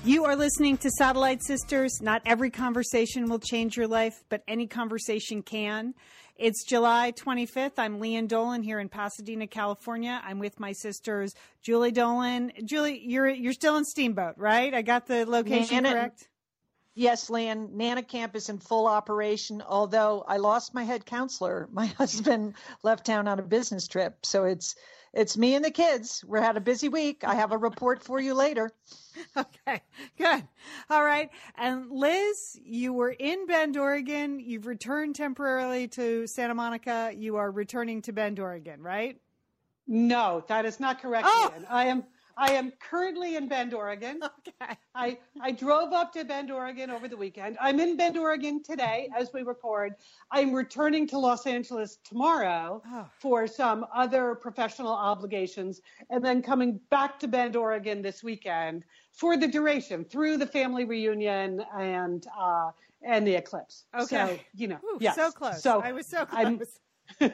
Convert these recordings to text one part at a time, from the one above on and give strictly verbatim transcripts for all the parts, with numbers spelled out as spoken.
You are listening to Satellite Sisters. Not every conversation will change your life, but any conversation can. It's July twenty-fifth. I'm Leanne Dolan here in Pasadena, California. I'm with my sisters, Julie Dolan. Julie, you're you're still in Steamboat, right? I got the location Nana, correct? Yes, Leanne. Nana Camp is in full operation, although I lost my head counselor. My husband left town on a business trip. So it's it's me and the kids. We had a busy week. I have a report for you later. Okay, good. All right. And Liz, you were in Bend, Oregon. You've returned temporarily to Santa Monica. You are returning to Bend, Oregon, right? No, that is not correct, Oh. Leanne. I am I am currently in Bend, Oregon. Okay. I, I drove up to Bend, Oregon over the weekend. I'm in Bend, Oregon today as we record. I'm returning to Los Angeles tomorrow Oh. for some other professional obligations, and then coming back to Bend, Oregon this weekend for the duration through the family reunion and uh, and the eclipse. Okay. So, you know, Ooh, yes. so close. So I was so I'm- close.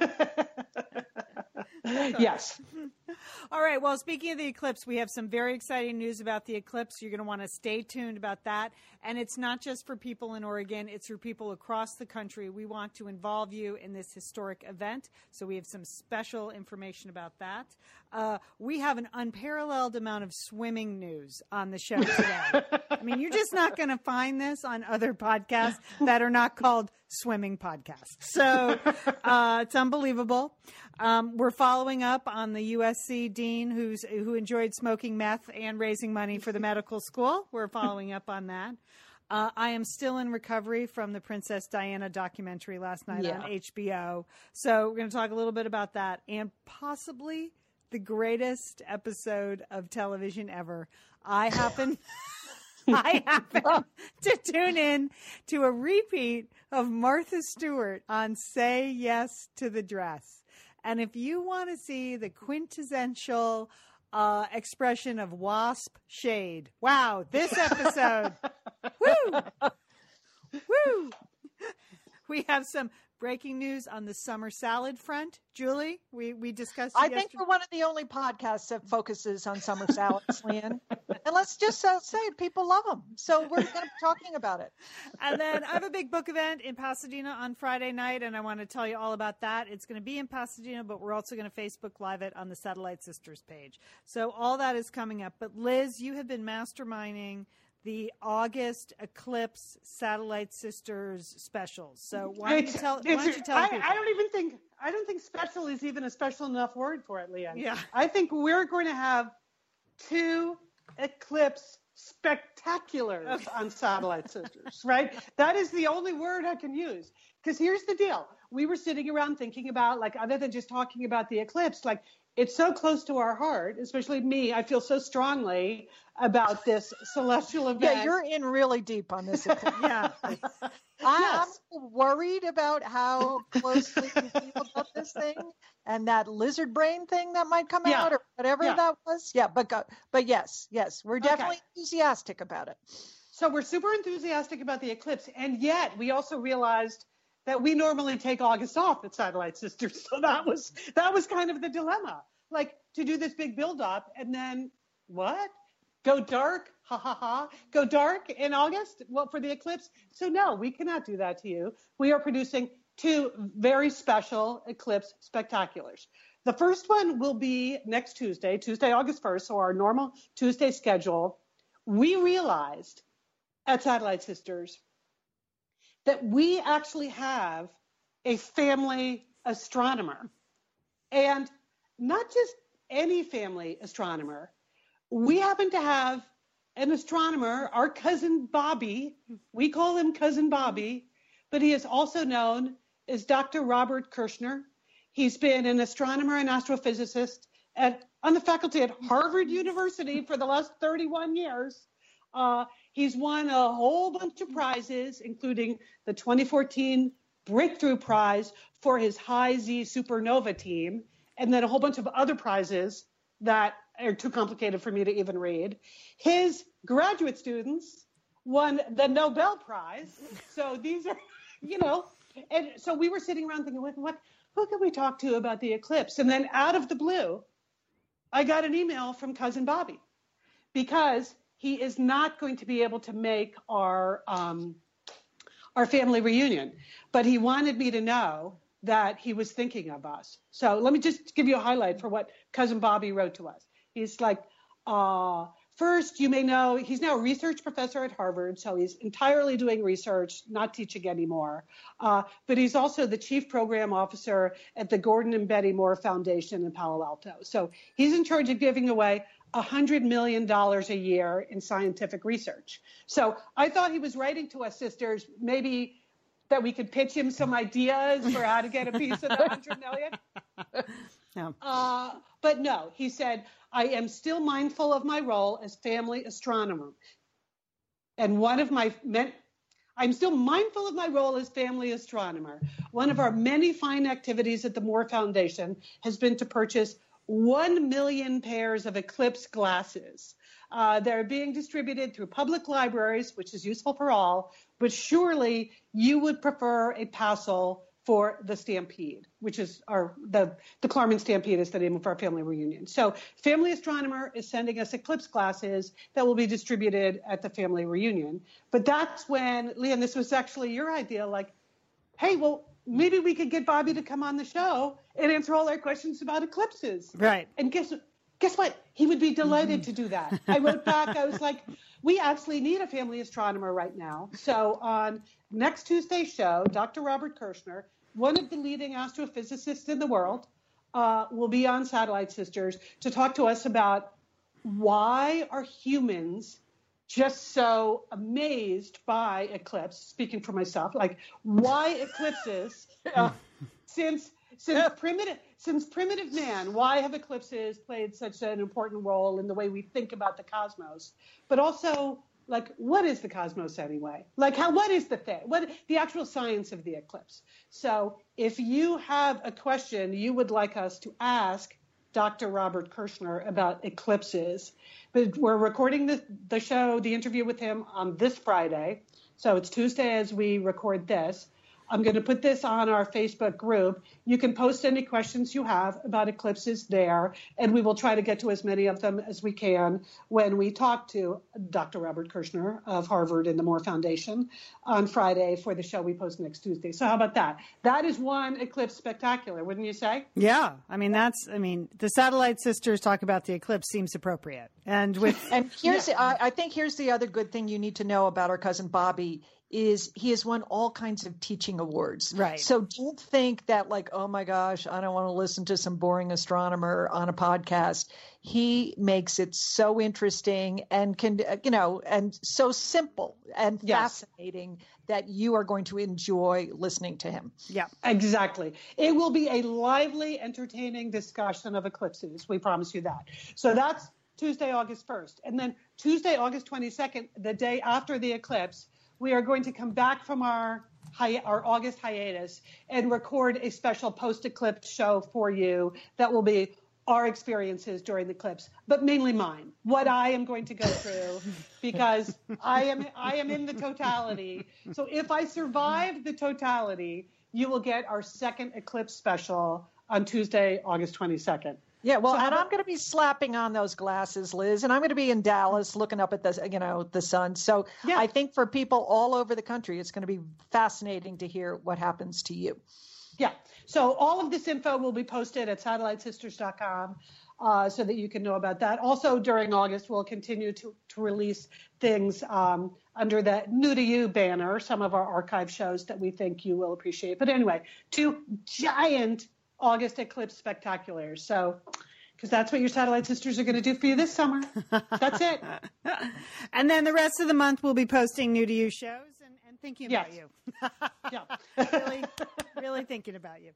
Yes. All right. Well, speaking of the eclipse, we have some very exciting news about the eclipse. You're going to want to stay tuned about that. And it's not just for people in Oregon. It's for people across the country. We want to involve you in this historic event. So we have some special information about that. Uh, we have an unparalleled amount of swimming news on the show today. I mean, you're just not going to find this on other podcasts that are not called swimming podcasts. So uh, it's unbelievable. Um, we're following up on the U S C dean who's who enjoyed smoking meth and raising money for the medical school. We're following up on that. Uh, I am still in recovery from the Princess Diana documentary last night Yeah. on H B O. So we're going to talk a little bit about that and possibly the greatest episode of television ever. I happen... I happen to tune in to a repeat of Martha Stewart on Say Yes to the Dress. And if you want to see the quintessential uh, expression of wasp shade, wow, this episode, woo, woo. We have some breaking news on the summer salad front. Julie, we, we discussed it I yesterday. think we're one of the only podcasts that focuses on summer salads, Leanne. And let's just uh, say it, people love them. So we're going to be talking about it. And then I have a big book event in Pasadena on Friday night, and I want to tell you all about that. It's going to be in Pasadena, but we're also going to Facebook Live it on the Satellite Sisters page. So all that is coming up. But Liz, you have been masterminding the August Eclipse Satellite Sisters specials. So why don't you It's- tell, why it's- don't you tell I, people? I don't even think I don't think special is even a special enough word for it, Leanne. Yeah. I think we're going to have two eclipse spectaculars Okay. on Satellite Sisters, right? That is the only word I can use. Because here's the deal. We were sitting around thinking about, like, other than just talking about the eclipse, like, it's so close to our heart, especially me. I feel so strongly about this celestial event. Yeah, you're in really deep on this. Yeah. I, Yes. I'm worried about how closely you feel about this thing and that lizard brain thing that might come Yeah. out or whatever Yeah. that was. Yeah, but go, but yes, yes, we're definitely Okay. enthusiastic about it. So we're super enthusiastic about the eclipse, and yet we also realized that we normally take August off at Satellite Sisters. So that was that was kind of the dilemma, like to do this big build up and then what? Go dark? Ha ha ha. Go dark in August? Well, for the eclipse? So no, we cannot do that to you. We are producing two very special eclipse spectaculars. The first one will be next Tuesday, Tuesday, August first, so our normal Tuesday schedule. We realized at Satellite Sisters that we actually have a family astronomer. And not just any family astronomer. We happen to have an astronomer, our cousin Bobby. We call him Cousin Bobby, but he is also known as Doctor Robert Kirshner. He's been an astronomer and astrophysicist at, on the faculty at Harvard University for the last thirty-one years. Uh, he's won a whole bunch of prizes, including the twenty fourteen Breakthrough Prize for his High Z Supernova team, and then a whole bunch of other prizes that are too complicated for me to even read. His graduate students won the Nobel Prize. So these are, you know, and so we were sitting around thinking, what, what, who can we talk to about the eclipse? And then out of the blue, I got an email from Cousin Bobby because he is not going to be able to make our um, our family reunion, but he wanted me to know that he was thinking of us. So let me just give you a highlight for what Cousin Bobby wrote to us. He's like, uh, first, you may know he's now a research professor at Harvard, so he's entirely doing research, not teaching anymore. Uh, but he's also the chief program officer at the Gordon and Betty Moore Foundation in Palo Alto. So he's in charge of giving away one hundred million dollars a year in scientific research. So I thought he was writing to us, sisters, maybe that we could pitch him some ideas for how to get a piece of the one hundred million. No. Uh, but no, he said, I am still mindful of my role as family astronomer. And one of my men, I'm still mindful of my role as family astronomer. One of our many fine activities at the Moore Foundation has been to purchase one million pairs of eclipse glasses. Uh, they're being distributed through public libraries, which is useful for all, but surely you would prefer a Passel for the Stampede, which is our, the, the Klarman Stampede is the name of our family reunion. So Family Astronomer is sending us eclipse glasses that will be distributed at the family reunion. But that's when, Lian, this was actually your idea, like, hey, well, maybe we could get Bobby to come on the show and answer all our questions about eclipses. Right. And guess guess what? He would be delighted to do that. I wrote back, I was like, we actually need a family astronomer right now. So on next Tuesday's show, Doctor Robert Kirshner, one of the leading astrophysicists in the world, uh, will be on Satellite Sisters to talk to us about why are humans just so amazed by eclipse, speaking for myself, like why eclipses, uh, since since primitive since primitive man, why have eclipses played such an important role in the way we think about the cosmos? But also, like, what is the cosmos anyway? Like, how? What is the thing? What the actual science of the eclipse? So, if you have a question you would like us to ask Doctor Robert Kirshner about eclipses, but we're recording the the show, the interview with him on this Friday. So it's Tuesday as we record this. I'm going to put this on our Facebook group. You can post any questions you have about eclipses there, and we will try to get to as many of them as we can when we talk to Doctor Robert Kirshner of Harvard and the Moore Foundation on Friday for the show we post next Tuesday. So how about that? That is one eclipse spectacular, wouldn't you say? Yeah. I mean, that's, I mean, the Satellite Sisters talk about the eclipse seems appropriate. And with, And here's, Yeah. I, I think here's the other good thing you need to know about our cousin Bobby is he has won all kinds of teaching awards. Right. So don't think that like, oh my gosh, I don't want to listen to some boring astronomer on a podcast. He makes it so interesting and can, you know, and so simple and Yes. fascinating that you are going to enjoy listening to him. yeah. Exactly. It will be a lively, entertaining discussion of eclipses. We promise you that. So that's Tuesday, August first. And then Tuesday, August twenty-second, the day after the eclipse, we are going to come back from our hi- our August hiatus and record a special post-eclipse show for you that will be our experiences during the eclipse, but mainly mine, what I am going to go through, because I am I am in the totality. So if I survive the totality, you will get our second eclipse special on Tuesday, August twenty-second. Yeah, well, So how and about- I'm going to be slapping on those glasses, Liz, and I'm going to be in Dallas looking up at the, you know, the sun. So Yeah. I think for people all over the country, it's going to be fascinating to hear what happens to you. Yeah. So all of this info will be posted at satellite sisters dot com uh, so that you can know about that. Also, during August, we'll continue to, to release things um, under the New to You banner, some of our archive shows that we think you will appreciate. But anyway, two giant August eclipse spectaculars. So, because that's what your Satellite Sisters are going to do for you this summer. That's it. And then the rest of the month we'll be posting new to you shows and, and thinking about Yes. you. Yeah. really, really thinking about you.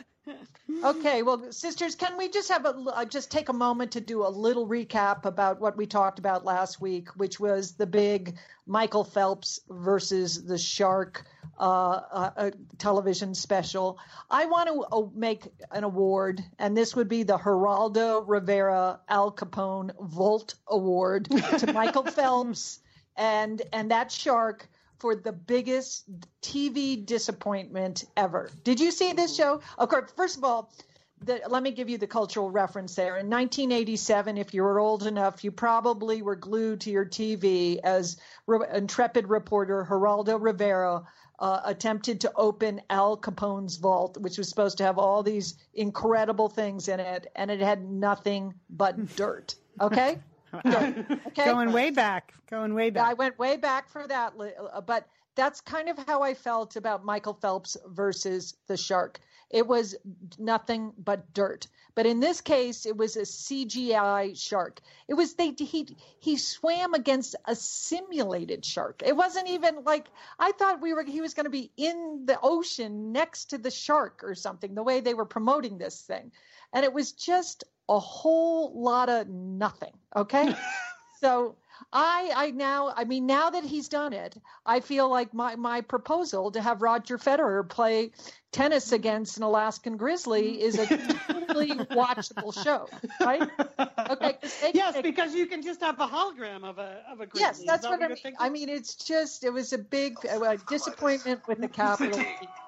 Okay, well, sisters, can we just have a uh, just take a moment to do a little recap about what we talked about last week, which was the big Michael Phelps versus the shark uh, uh, uh, television special. I want to uh, make an award, and this would be the Geraldo Rivera Al Capone Volt Award to Michael Phelps and and that shark for the biggest T V disappointment ever. Did you see this show? Of course, first of all, the, let me give you the cultural reference there. In nineteen eighty-seven, if you were old enough, you probably were glued to your T V as re- intrepid reporter Geraldo Rivera uh, attempted to open Al Capone's vault, which was supposed to have all these incredible things in it, and it had nothing but dirt. Okay? Dirt. Okay? Going way back. Going way back. I went way back for that, but that's kind of how I felt about Michael Phelps versus the shark. It was nothing but dirt. But in this case, it was a C G I shark. It was they he he swam against a simulated shark. It wasn't even like I thought we were he was going to be in the ocean next to the shark or something, the way they were promoting this thing. And it was just a whole lot of nothing. Okay. So I, I now, I mean, now that he's done it, I feel like my, my proposal to have Roger Federer play tennis against an Alaskan grizzly is a totally watchable show, right? Okay. Yes, they, because you can just have a hologram of a of a grizzly. Yes, that's that what, what I mean. thinking? I mean, it's just, it was a big uh, disappointment with the capital.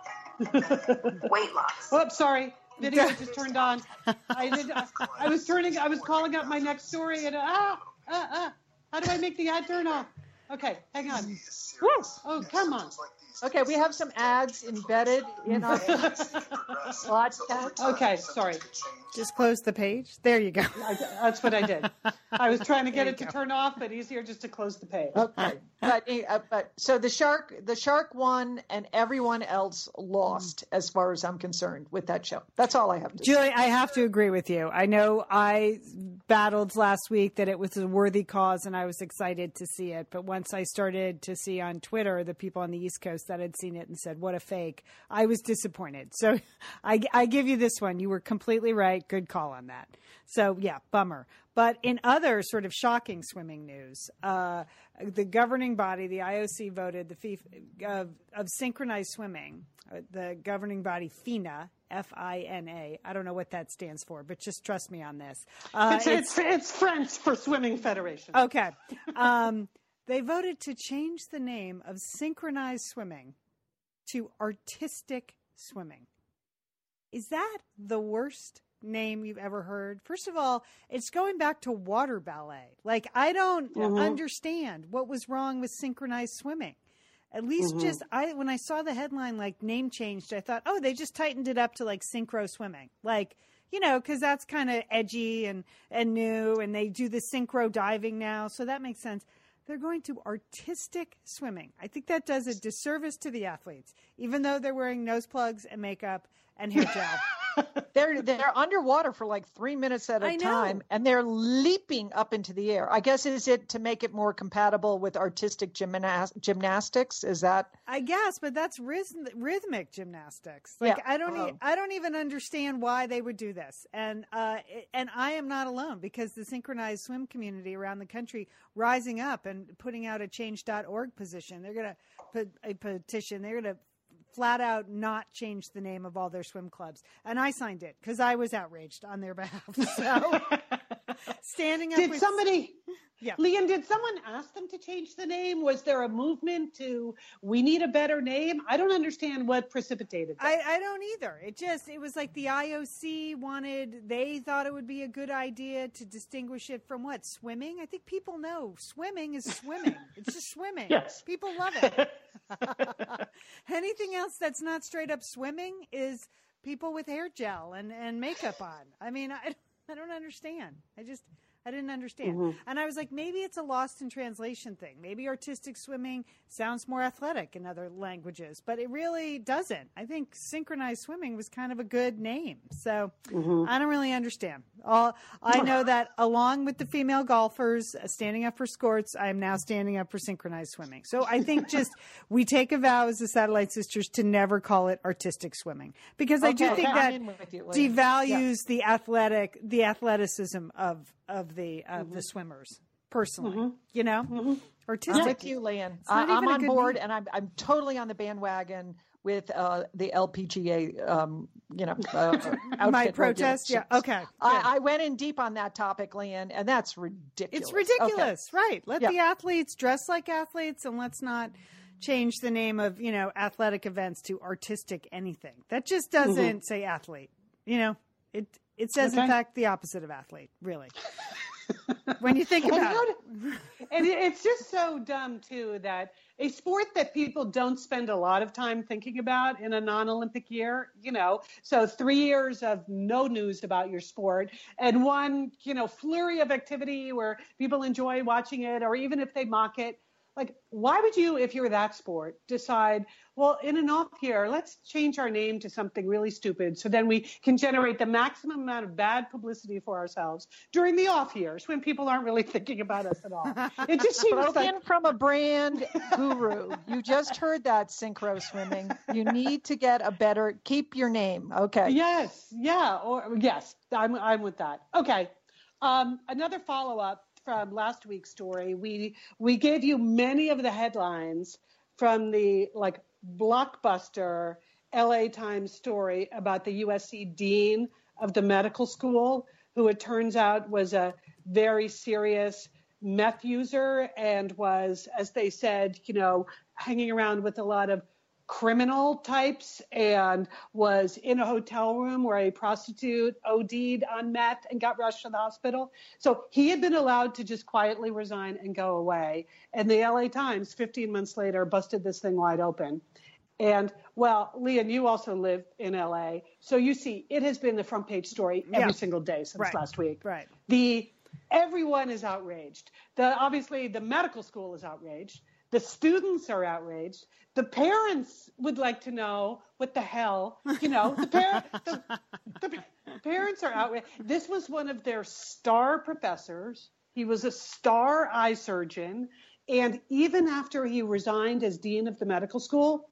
Weight loss. Oh, sorry. Video just turned on. I did. I, I was turning. I was calling up my next story, and ah, ah, ah. How do I make the ad turn off? Okay, hang on. Woo. Oh, come on. Okay, we have some ads embedded in our podcast. Okay, sorry. Just close the page. There you go. I, that's what I did. I was trying to get it to turn off, but easier just to close the page. Okay, but uh, but so the shark the shark won, and everyone else lost, as far as I'm concerned, with that show. That's all I have to Julie, say. I have to agree with you. I know I battled last week that it was a worthy cause, and I was excited to see it. But once I started to see on Twitter the people on the East Coast that had seen it and said, "What a fake," I was disappointed. So I, I give you this one. You were completely right. Good call on that. So, yeah, bummer. But in other sort of shocking swimming news, uh, the governing body, the I O C, voted the FIFA, of, of synchronized swimming. Uh, the governing body, FINA, F I N A. I don't know what that stands for, but just trust me on this. Uh, it's, it's, it's French for Swimming Federation. Okay. Um, they voted to change the name of synchronized swimming to artistic swimming. Is that the worst name you've ever heard? First of all, it's going back to water ballet. Like, I don't mm-hmm. understand what was wrong with synchronized swimming. At least mm-hmm. just I when I saw the headline, like, name changed, I thought, oh, they just tightened it up to like synchro swimming. Like, you know, because that's kind of edgy and, and new, and they do the synchro diving now. So that makes sense. They're going to artistic swimming. I think that does a disservice to the athletes, even though they're wearing nose plugs and makeup and hair gel. they're they're underwater for like three minutes at a time, and they're leaping up into the air. I guess is it to make it more compatible with artistic gymnas- gymnastics? Is that? I guess, but that's rhythm- rhythmic gymnastics. Like yeah. I don't oh. e- I don't even understand why they would do this. And uh, and I am not alone, because the synchronized swim community around the country rising up and putting out a change dot org position. They're going to put a petition. They're going to flat out not change the name of all their swim clubs. And I signed it because I was outraged on their behalf. So standing up did with somebody yeah. Lian, did someone ask them to change the name? Was there a movement to we need a better name? I don't understand what precipitated that. I, I don't either. It just it was like the I O C wanted they thought it would be a good idea to distinguish it from what? Swimming? I think people know swimming is swimming. It's just swimming. Yes. People love it. Anything else that's not straight up swimming is people with hair gel and, and makeup on. I mean, I, I don't understand. I just, I didn't understand. Mm-hmm. And I was like, maybe it's a lost in translation thing. Maybe artistic swimming sounds more athletic in other languages, but it really doesn't. I think synchronized swimming was kind of a good name. So mm-hmm. I don't really understand. All I know that along with the female golfers uh, standing up for skirts, I am now standing up for synchronized swimming. So I think just we take a vow as the Satellite Sisters to never call it artistic swimming, because I do okay, think okay. that you, devalues yeah. the athletic, the athleticism of of the of mm-hmm. the swimmers. Personally, mm-hmm. you know, mm-hmm. artistic. I'm with you, Lian. I'm on board, name. and I'm I'm totally on the bandwagon with uh, the L P G A. Um, you know, uh, my protest. Yeah, okay. I, I went in deep on that topic, Lian, and that's ridiculous. It's ridiculous, okay. right? Let yeah. the athletes dress like athletes, and let's not change the name of you know athletic events to artistic anything. That just doesn't mm-hmm. say athlete. You know. It it says, Okay. in fact, the opposite of athlete, really. When you think And about how it. do- and it- it's just so dumb too that a sport that people don't spend a lot of time thinking about in a non-Olympic year, you know, so three years of no news about your sport and one, you know, flurry of activity where people enjoy watching it, or even if they mock it. Like, why would you, if you're that sport, decide, well, in an off year, let's change our name to something really stupid so then we can generate the maximum amount of bad publicity for ourselves during the off years when people aren't really thinking about us at all. It just seems Spoken like, from a brand guru. You just heard that, synchro swimming. You need to get a better, keep your name. Okay. yes, yeah, or yes, I'm, I'm with that. Okay. Um, another follow-up from last week's story. We, we gave you many of the headlines from the like blockbuster L A Times story about the U S C dean of the medical school, who it turns out was a very serious meth user and was, as they said, you know, hanging around with a lot of criminal types, and was in a hotel room where a prostitute O D'd on meth and got rushed to the hospital. So he had been allowed to just quietly resign and go away. And the L A Times, fifteen months later, busted this thing wide open. And, well, Leon, you also live in L A, so you see it has been the front page story every Yeah. single day since Right. last week. Right. The everyone is outraged. The obviously the medical school is outraged. The students are outraged. The parents would like to know what the hell, you know, the, par- the, the parents are outraged. This was one of their star professors. He was a star eye surgeon. And even after he resigned as dean of the medical school,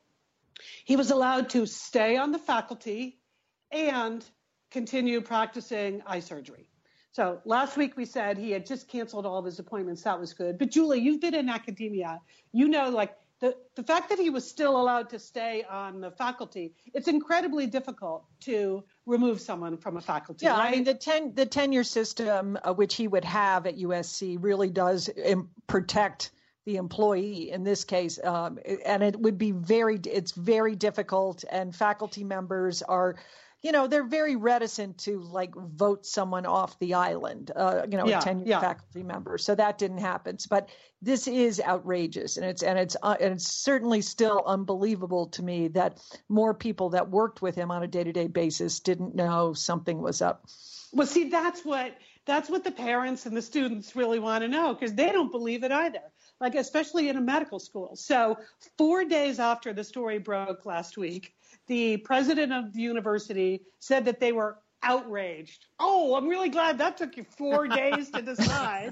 he was allowed to stay on the faculty and continue practicing eye surgery. So last week we said he had just canceled all of his appointments. That was good. But Julie, you've been in academia. You know, like the, the fact that he was still allowed to stay on the faculty, it's incredibly difficult to remove someone from a faculty. Yeah, right? I mean, the ten, the tenure system, uh, which he would have at U S C, really does um, protect the employee in this case. Um, and it would be very, it's very difficult. And faculty members are, you know, they're very reticent to like vote someone off the island, uh, you know, Yeah, a tenured yeah. faculty member. So that didn't happen. But this is outrageous. And it's, and it's, uh, and it's certainly still unbelievable to me that more people that worked with him on a day-to-day basis didn't know something was up. Well, see, that's what that's what the parents and the students really want to know, because they don't believe it either, like especially in a medical school. So four days after the story broke last week, the president of the university said that they were outraged. Oh, I'm really glad that took you four days to decide.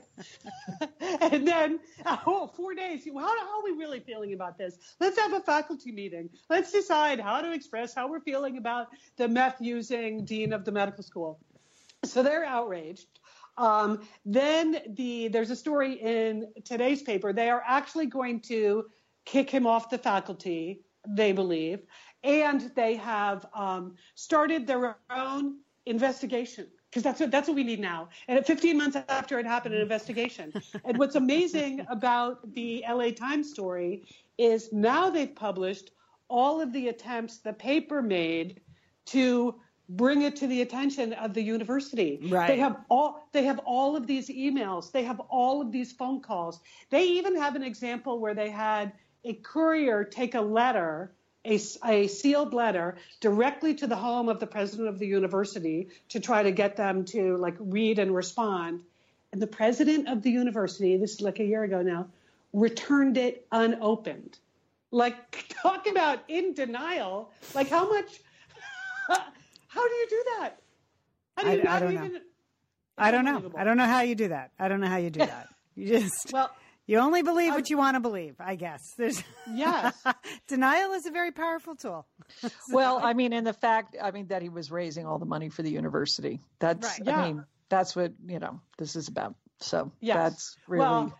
And then, oh, four days. How, how are we really feeling about this? Let's have a faculty meeting. Let's decide how to express how we're feeling about the meth using dean of the medical school. So they're outraged. Um, then the there's a story in today's paper. They are actually going to kick him off the faculty, they believe, and they have um, started their own investigation, because that's what that's what we need now. And at fifteen months after it happened, an investigation. And what's amazing about the L A Times story is now they've published all of the attempts the paper made to bring it to the attention of the university. Right. They have all they have all of these emails. They have all of these phone calls. They even have an example where they had a courier take a letter, a, a sealed letter, directly to the home of the president of the university to try to get them to like read and respond. And the president of the university, this is like a year ago now, returned it unopened. Like, talk about in denial. Like, how much? How do you do that? How do you I- not I don't even? know. It's I don't know. unbelievable. I don't know how you do that. I don't know how you do that. You just, Well, you only believe what you want to believe, I guess. There's yes. denial is a very powerful tool. Well, I mean, and the fact, I mean, that he was raising all the money for the university. That's, Right. Yeah. I mean, that's what, you know, this is about. So Yes. that's really. Well,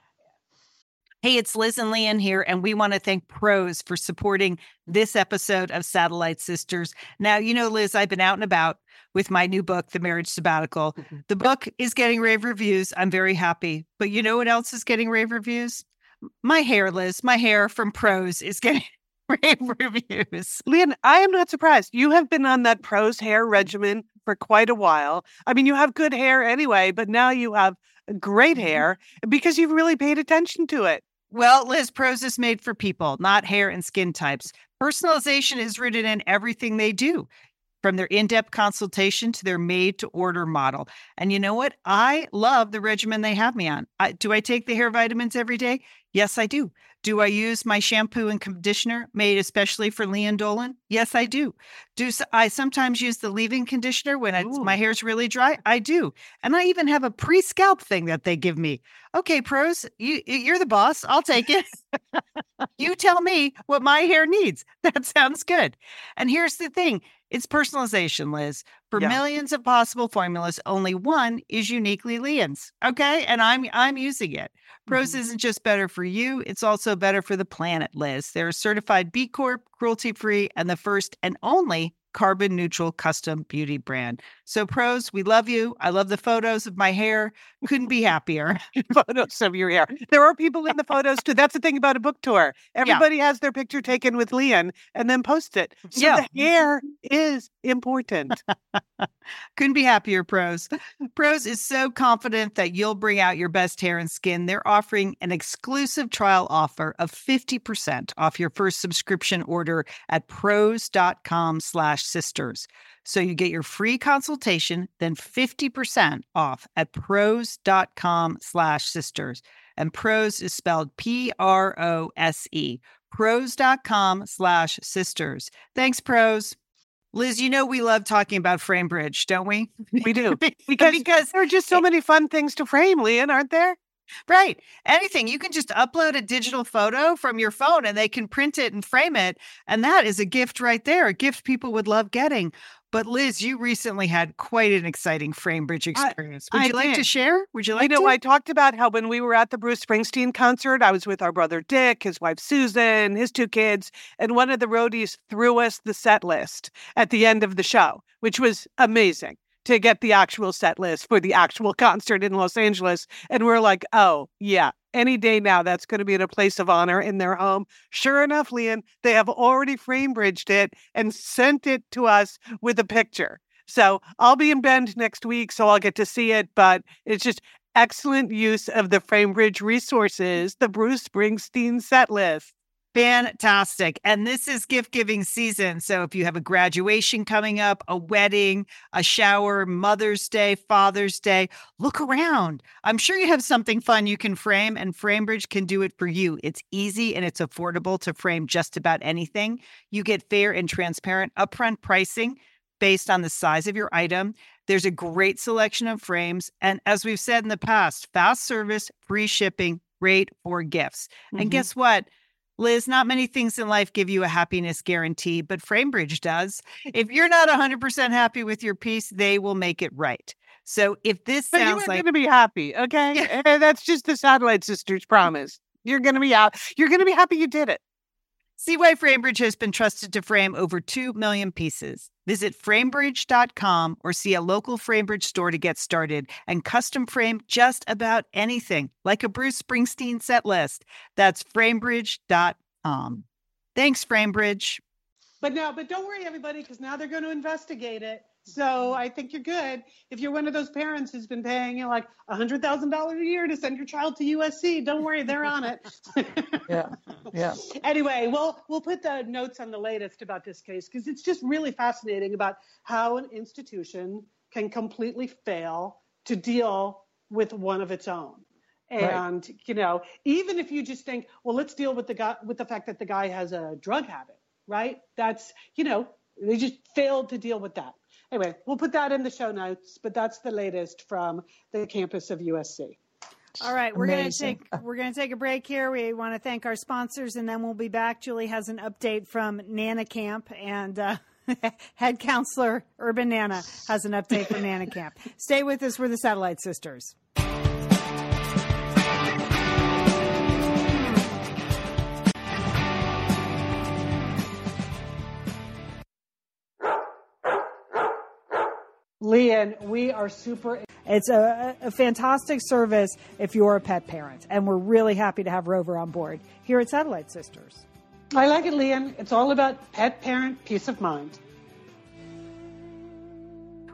Hey, it's Liz and Leanne here, and we want to thank Prose for supporting this episode of Satellite Sisters. Now, you know, Liz, I've been out and about with my new book, The Marriage Sabbatical. Mhm. The book is getting rave reviews. I'm very happy. But you know what else is getting rave reviews? My hair, Liz. My hair from Prose is getting rave reviews. Leanne, I am not surprised. You have been on that Prose hair regimen for quite a while. I mean, you have good hair anyway, but now you have great hair because you've really paid attention to it. Well, Liz, Prose is made for people, not hair and skin types. Personalization is rooted in everything they do, from their in-depth consultation to their made-to-order model. And you know what? I love the regimen they have me on. I, do I take the hair vitamins every day? Yes, I do. Do I use my shampoo and conditioner made especially for Lian Dolan? Yes, I do. Do I sometimes use the leave-in conditioner when it's, my hair's really dry? I do. And I even have a pre-scalp thing that they give me. Okay, Prose, you, you're the boss. I'll take it. You tell me what my hair needs. That sounds good. And here's the thing. It's personalization, Liz. For yeah. millions of possible formulas, only one is uniquely Lian's. Okay? And I'm I'm using it. Prose mm-hmm. isn't just better for you, it's also better for the planet, Liz. They're a certified B Corp, cruelty-free, and the first and only carbon neutral custom beauty brand. So Prose, we love you. I love the photos of my hair. Couldn't be happier. Photos of your hair. There are people in the photos too. That's the thing about a book tour. Everybody yeah. has their picture taken with Lian and then post it. So yeah. the hair is important. Couldn't be happier, Prose. Prose is so confident that you'll bring out your best hair and skin. They're offering an exclusive trial offer of fifty percent off your first subscription order at prose.com slash sisters. So you get your free consultation, then fifty percent off at prose.com slash sisters. And Prose is spelled P R O S E. Prose.com slash sisters. Thanks, Prose. Liz, you know we love talking about FrameBridge, don't we? We do. Because, because there are just so many fun things to frame, Lian, aren't there? Right. Anything. You can just upload a digital photo from your phone and they can print it and frame it. And that is a gift right there, a gift people would love getting. But Liz, you recently had quite an exciting FrameBridge experience. Would I you like did. to share? Would you like you know, to? I talked about how when we were at the Bruce Springsteen concert, I was with our brother Dick, his wife Susan, his two kids, and one of the roadies threw us the set list at the end of the show, which was amazing to get the actual set list for the actual concert in Los Angeles. And we're like, oh, yeah, any day now, that's going to be in a place of honor in their home. Sure enough, Lian, they have already FrameBridged it and sent it to us with a picture. So I'll be in Bend next week, so I'll get to see it. But it's just excellent use of the FrameBridge resources, the Bruce Springsteen set list. Fantastic. And this is gift giving season. So if you have a graduation coming up, a wedding, a shower, Mother's Day, Father's Day, look around. I'm sure you have something fun you can frame, and FrameBridge can do it for you. It's easy and it's affordable to frame just about anything. You get fair and transparent upfront pricing based on the size of your item. There's a great selection of frames. And as we've said in the past, fast service, free shipping, great for gifts. Mm-hmm. And guess what? Liz, not many things in life give you a happiness guarantee, but FrameBridge does. If you're not one hundred percent happy with your piece, they will make it right. So if this but sounds you're like... going to be happy, okay? Yeah. And that's just the Satellite Sisters promise. You're going to be out. You're going to be happy you did it. See why FrameBridge has been trusted to frame over two million pieces. Visit framebridge dot com or see a local FrameBridge store to get started and custom frame just about anything, like a Bruce Springsteen set list. That's framebridge dot com. Thanks, FrameBridge. But no, but don't worry, everybody, because now they're going to investigate it. So I think you're good. If you're one of those parents who's been paying, you know, like one hundred thousand dollars a year to send your child to U S C, don't worry, they're on it. Yeah, yeah. Anyway, we'll, we'll put the notes on the latest about this case because it's just really fascinating about how an institution can completely fail to deal with one of its own. And, right. you know, even if you just think, well, let's deal with the guy, with the fact that the guy has a drug habit, right? That's, you know, they just failed to deal with that. Anyway, we'll put that in the show notes, but that's the latest from the campus of U S C. All right, we're going to take we're going to take a break here. We want to thank our sponsors, and then we'll be back. Julie has an update from Nana Camp, and uh, head counselor Urban Nana has an update from Nana Camp. Stay with us. We're the Satellite Sisters. Lian, we are super. It's a, a fantastic service if you're a pet parent, and we're really happy to have Rover on board here at Satellite Sisters. I like it, Lian. It's all about pet parent peace of mind.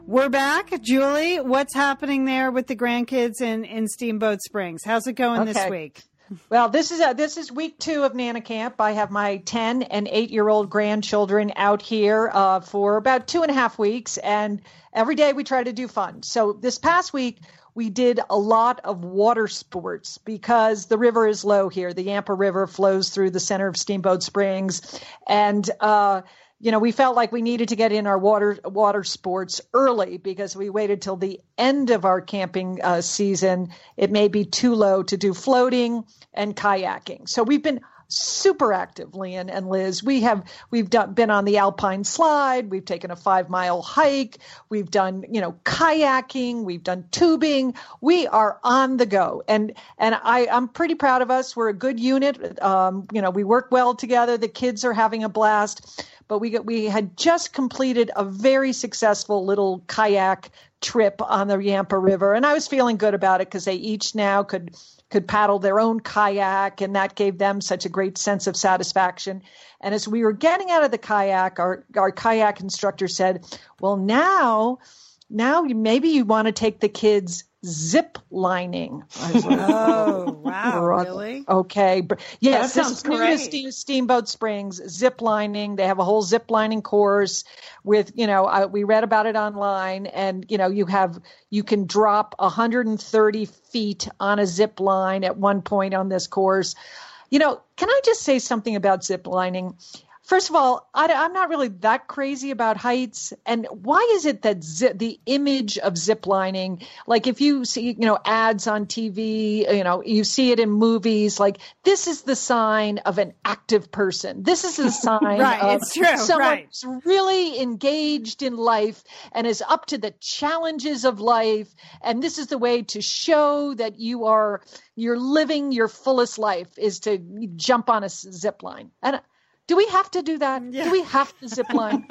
We're back. Julie, what's happening there with the grandkids in, in Steamboat Springs? How's it going Okay. this week? Well, this is a, this is week two of Nana Camp. I have my ten and eight year old grandchildren out here uh, for about two and a half weeks, and every day we try to do fun. So this past week we did a lot of water sports because the river is low here. The Yampa River flows through the center of Steamboat Springs, and uh, you know, we felt like we needed to get in our water water sports early because we waited till the end of our camping uh, season. It may be too low to do floating and kayaking. So we've been super active, Lian and Liz. We have we've done been on the Alpine slide. We've taken a five mile hike. We've done you know kayaking. We've done tubing. We are on the go, and and I I'm pretty proud of us. We're a good unit. Um, you know, we work well together. The kids are having a blast. But we got, we had just completed a very successful little kayak trip on the Yampa River, and I was feeling good about it because they each now could could paddle their own kayak, and that gave them such a great sense of satisfaction. And as we were getting out of the kayak, our our kayak instructor said, "Well, now, now maybe you want to take the kids zip lining." I was like, Oh, wow, really? Okay. But yes, That this sounds is new to great. Steam, Steamboat Springs, zip lining. They have a whole zip lining course with, you know, I, we read about it online, and, you know, you have, you can drop one hundred thirty feet on a zip line at one point on this course. You know, can I just say something about zip lining? First of all, I, I'm not really that crazy about heights. And why is it that zip, the image of zip lining, like if you see, you know, ads on T V, you know, you see it in movies, like this is the sign of an active person. This is the sign Right, of it's true, someone right. who's really engaged in life and is up to the challenges of life. And this is the way to show that you are, you're living your fullest life is to jump on a s- zip line. And do we have to do that? Yeah. Do we have to zip line?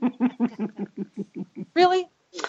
Really?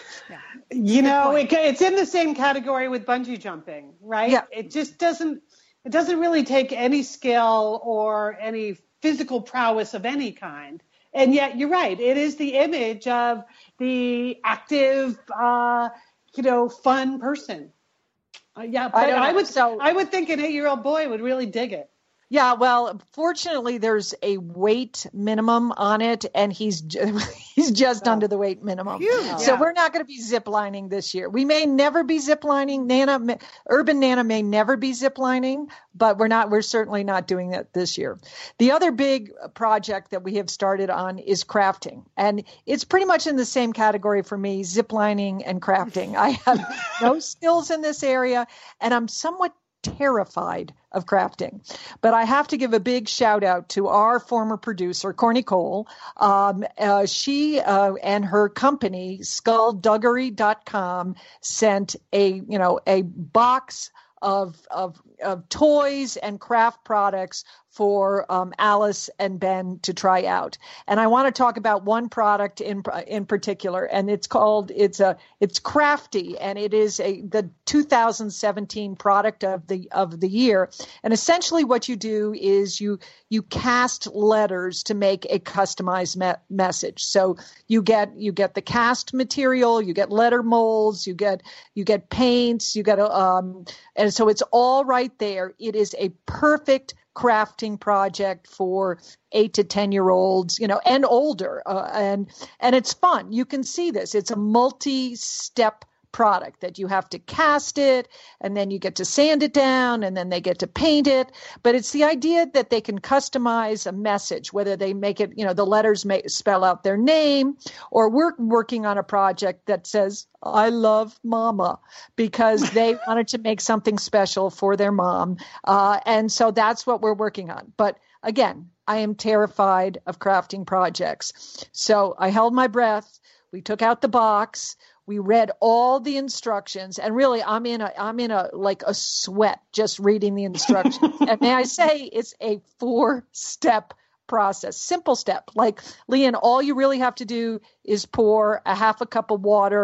You know, it, it's in the same category with bungee jumping, right? Yeah. It just doesn't, it doesn't really take any skill or any physical prowess of any kind. And yet you're right. It is the image of the active, uh, you know, fun person. Uh, yeah. But I don't I, know. would, So- I would think an eight year old boy would really dig it. Yeah, well, fortunately, there's a weight minimum on it, and he's ju- he's just Oh. under the weight minimum. Phew. So Yeah. we're not going to be ziplining this year. We may never be ziplining. Nana, may- Urban Nana may never be ziplining, but we're not. We're certainly not doing that this year. The other big project that we have started on is crafting, and it's pretty much in the same category for me: ziplining and crafting. I have no skills in this area, and I'm somewhat terrified of crafting. But I have to give a big shout out to our former producer, Corny Cole. Um, uh, she uh, and her company, skullduggery dot com, sent a, you know, a box of, of, of toys and craft products for um, Alice and Ben to try out. And I want to talk about one product in in particular, and it's called it's a it's Crafty, and it is a the two thousand seventeen product of the of the year. And essentially, what you do is you you cast letters to make a customized me- message. So you get you get the cast material, you get letter molds, you get you get paints, you get a, um, and so it's all right there. It is a perfect crafting project for eight to ten year olds, you know, and older. Uh, and, and it's fun. You can see this. It's a multi-step product that you have to cast it, and then you get to sand it down, and then they get to paint it. But it's the idea that they can customize a message, whether they make it, you know, the letters may spell out their name, or we're working on a project that says, I love mama, because they wanted to make something special for their mom. Uh, and so that's what we're working on. But again, I am terrified of crafting projects. So I held my breath. We took out the box. We read all the instructions, and really, I'm in a, I'm in a, like a sweat just reading the instructions. And may I say, it's a four-step process, simple step. Like, Lian, all you really have to do is pour a half a cup of water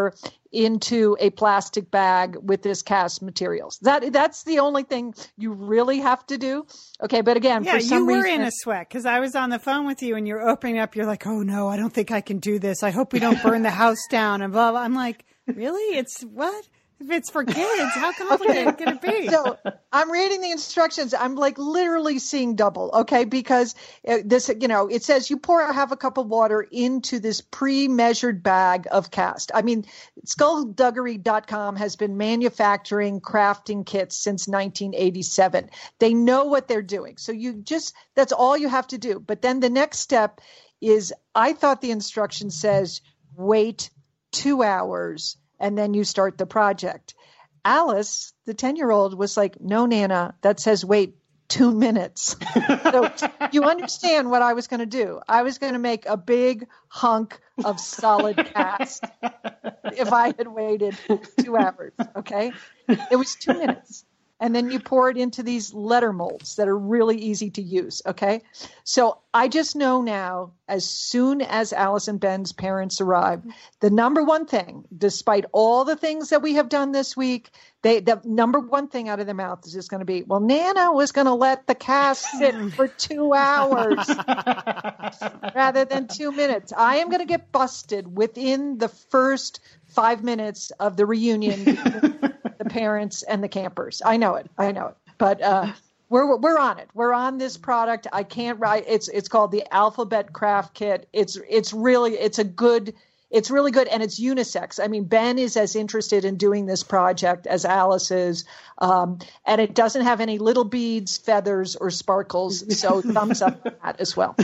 into a plastic bag with this cast materials. That that's the only thing you really have to do. Okay, but again, yeah, for some you were reason, in a sweat because I was on the phone with you and you're opening up. You're like, "Oh no, I don't think I can do this. I hope we don't burn the house down." And blah blah. I'm like, "Really? It's what? If it's for kids, how complicated can it be?" So I'm reading the instructions. I'm like literally seeing double. Okay, because uh, this, you know, it says you pour a half a cup of water into this pre-measured bag of cast. I mean, skullduggery dot com has been manufacturing crafting kits since nineteen eighty-seven. They know what they're doing. So you just, that's all you have to do. But then the next step is, I thought the instruction says wait two hours and then you start the project. Alice, the ten-year-old, was like, "No, Nana, that says wait two minutes." So you understand what I was going to do. I was going to make a big hunk of solid cast if I had waited two hours, okay? It was two minutes. And then you pour it into these letter molds that are really easy to use, okay? So I just know now, as soon as Alice and Ben's parents arrive, the number one thing, despite all the things that we have done this week, they the number one thing out of their mouth is just going to be, "Well, Nana was going to let the cast sit for two hours rather than two minutes." I am going to get busted within the first five minutes of the reunion between the parents and the campers. I know it. I know it. But uh, we're we're on it. We're on this product. I can't write. It's it's called the Alphabet Craft Kit. It's it's really it's a good. It's really good, and it's unisex. I mean, Ben is as interested in doing this project as Alice is, um, and it doesn't have any little beads, feathers, or sparkles. So thumbs up for that as well.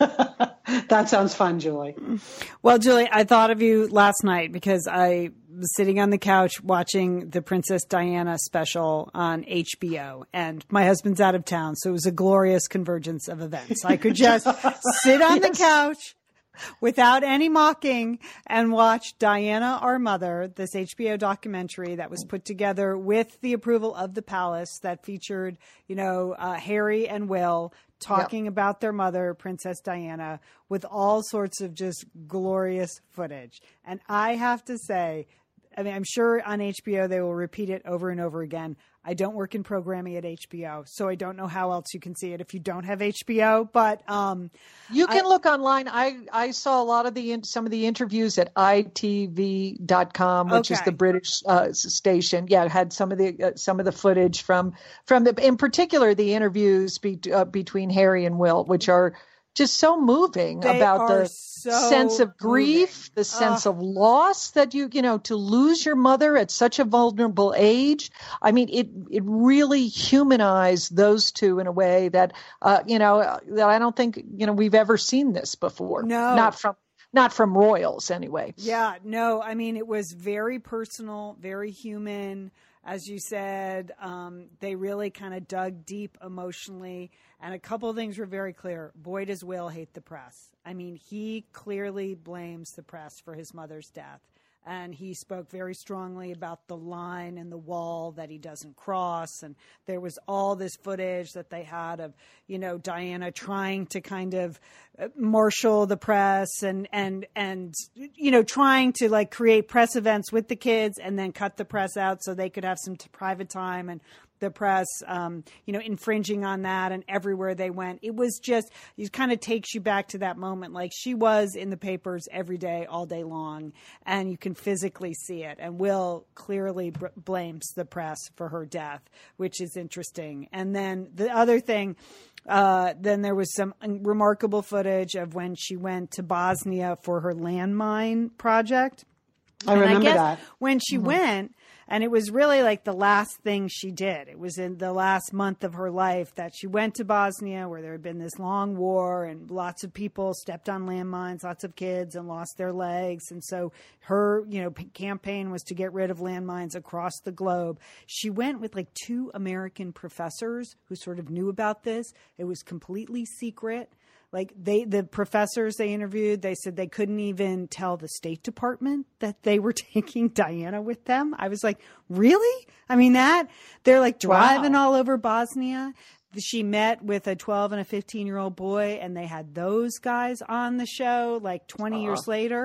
That sounds fun, Julie. Well, Julie, I thought of you last night because I was sitting on the couch watching the Princess Diana special on H B O, and my husband's out of town, so it was a glorious convergence of events. I could just sit on yes. the couch without any mocking and watch Diana, Our Mother, this H B O documentary that was put together with the approval of the palace that featured, you know, uh, Harry and Will talking yep. about their mother, Princess Diana, with all sorts of just glorious footage. And I have to say, I mean, I'm sure on H B O they will repeat it over and over again. I don't work in programming at H B O, so I don't know how else you can see it if you don't have H B O. But um, you can I, look online. I, I saw a lot of the some of the interviews at I T V dot com, which okay. is the British uh, station. Yeah, had some of the uh, some of the footage from from the, in particular, the interviews be, uh, between Harry and Will, which are just so moving they about the so sense of grief, moving. the sense Ugh. of loss that you, you know, to lose your mother at such a vulnerable age. I mean, it, it really humanized those two in a way that, uh, you know, that I don't think, you know, we've ever seen this before. No. Not from, not from royals anyway. Yeah, no, I mean, it was very personal, very human. As you said, um, they really kind of dug deep emotionally. And a couple of things were very clear. Boy, does Will hate the press. I mean, he clearly blames the press for his mother's death. And he spoke very strongly about the line and the wall that he doesn't cross. And there was all this footage that they had of, you know, Diana trying to kind of marshal the press and, and, and, you know, trying to like create press events with the kids and then cut the press out so they could have some t- private time, and the press, um, you know, infringing on that, and everywhere they went. It was just, it kind of takes you back to that moment. Like, she was in the papers every day, all day long, and you can physically see it. And Will clearly b- blames the press for her death, which is interesting. And then the other thing, uh, then there was some remarkable footage of when she went to Bosnia for her landmine project. I and remember I guess that. when she mm-hmm. went, and it was really like the last thing she did. It was in the last month of her life that she went to Bosnia, where there had been this long war and lots of people stepped on landmines, lots of kids, and lost their legs. And so her, you know, p- campaign was to get rid of landmines across the globe. She went with like two American professors who sort of knew about this. It was completely secret. Like they, the professors they interviewed, they said they couldn't even tell the State Department that they were taking Diana with them. I was like, really? I mean, that they're like driving wow. all over Bosnia. She met with a twelve and a fifteen year old boy, and they had those guys on the show like twenty uh. years later.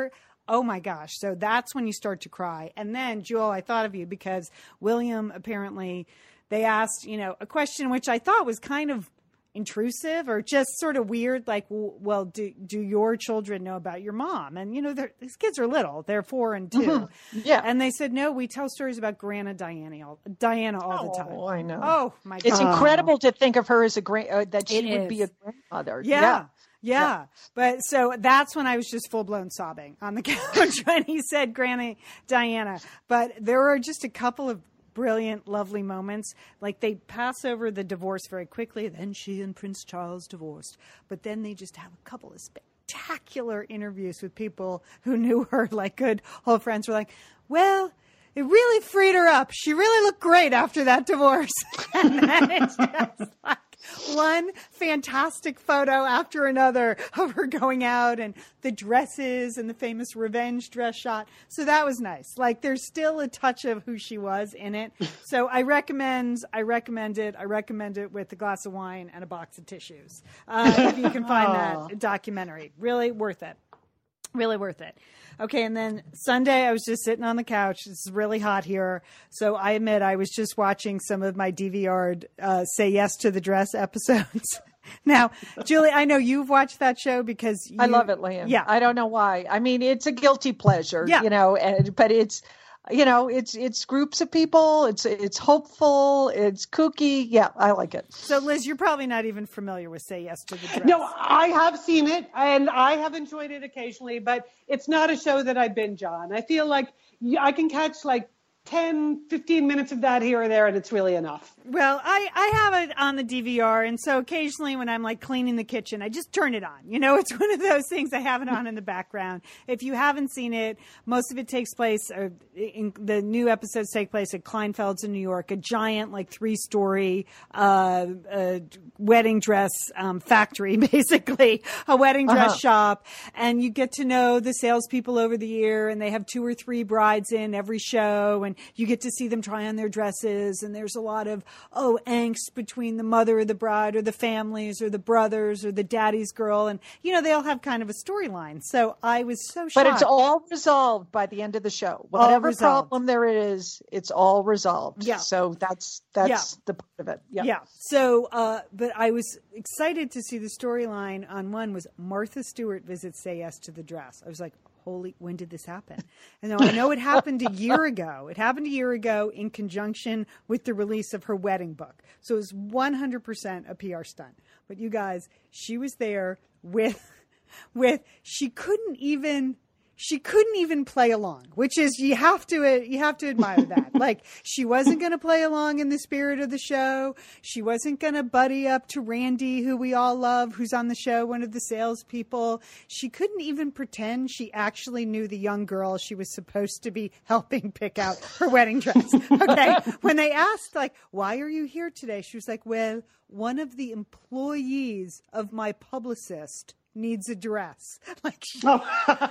Oh my gosh. So that's when you start to cry. And then, Jewel, I thought of you because William, apparently, they asked, you know, a question which I thought was kind of intrusive or just sort of weird. Like, well, do, do your children know about your mom? And, you know, these kids are little. They're four and two. Mm-hmm. Yeah. And they said, no, we tell stories about Grandma Diana all, Diana all oh, the time. Oh, I know. Oh, my God. It's incredible to think of her as a grand, uh, that she It would is. be a grandmother. Yeah. Yeah. Yeah. Yeah. But so that's when I was just full blown sobbing on the couch when he said Granny Diana. But there were just a couple of brilliant, lovely moments. Like they pass over the divorce very quickly. Then she and Prince Charles divorced. But then they just have a couple of spectacular interviews with people who knew her, like good old friends were like, well, it really freed her up. She really looked great after that divorce. And then it's just like one fantastic photo after another of her going out and the dresses and the famous revenge dress shot. So that was nice. Like there's still a touch of who she was in it. So I recommend, I recommend it. I recommend it with a glass of wine and a box of tissues. Uh, if you can find that documentary, really worth it. Really worth it. Okay, and then Sunday I was just sitting on the couch. It's really hot here. So I admit I was just watching some of my D V R'd uh, Say Yes to the Dress episodes. Now, Julie, I know you've watched that show because you, I love it, Liam. Yeah. I don't know why. I mean, it's a guilty pleasure, Yeah. you know, and, but it's, you know, it's it's groups of people. It's it's hopeful. It's kooky. Yeah, I like it. So, Liz, you're probably not even familiar with Say Yes to the Dress. No, I have seen it and I have enjoyed it occasionally, but it's not a show that I binge on. I feel like I can catch like ten, fifteen minutes of that here or there, and it's really enough. Well, I, I have it on the D V R, and so occasionally when I'm like cleaning the kitchen, I just turn it on. You know, it's one of those things I have it on in the background. If you haven't seen it, most of it takes place, or in, the new episodes take place at Kleinfeld's in New York, a giant like three-story uh, uh, wedding dress um, factory, basically, a wedding dress Uh-huh. shop, and you get to know the salespeople over the year, and they have two or three brides in every show, and you get to see them try on their dresses, and there's a lot of, oh, angst between the mother of the bride or the families or the brothers or the daddy's girl. And, you know, they all have kind of a storyline. So I was so shocked. But it's all resolved by the end of the show. Whatever resolved. problem there is, it's all resolved. Yeah. So that's that's Yeah. the part of it. Yeah. Yeah. So, uh, but I was excited to see the storyline on one was Martha Stewart visits Say Yes to the Dress. I was like, holy, when did this happen? And now I know it happened a year ago. It happened a year ago in conjunction with the release of her wedding book. So it was one hundred percent a P R stunt. But you guys, she was there with, with, she couldn't even, she couldn't even play along, which is, you have to, you have to admire that. Like, she wasn't going to play along in the spirit of the show. She wasn't going to buddy up to Randy, who we all love, who's on the show, one of the salespeople. She couldn't even pretend she actually knew the young girl she was supposed to be helping pick out her wedding dress. Okay. When they asked, like, why are you here today? She was like, well, one of the employees of my publicist needs a dress. Like, she, Oh,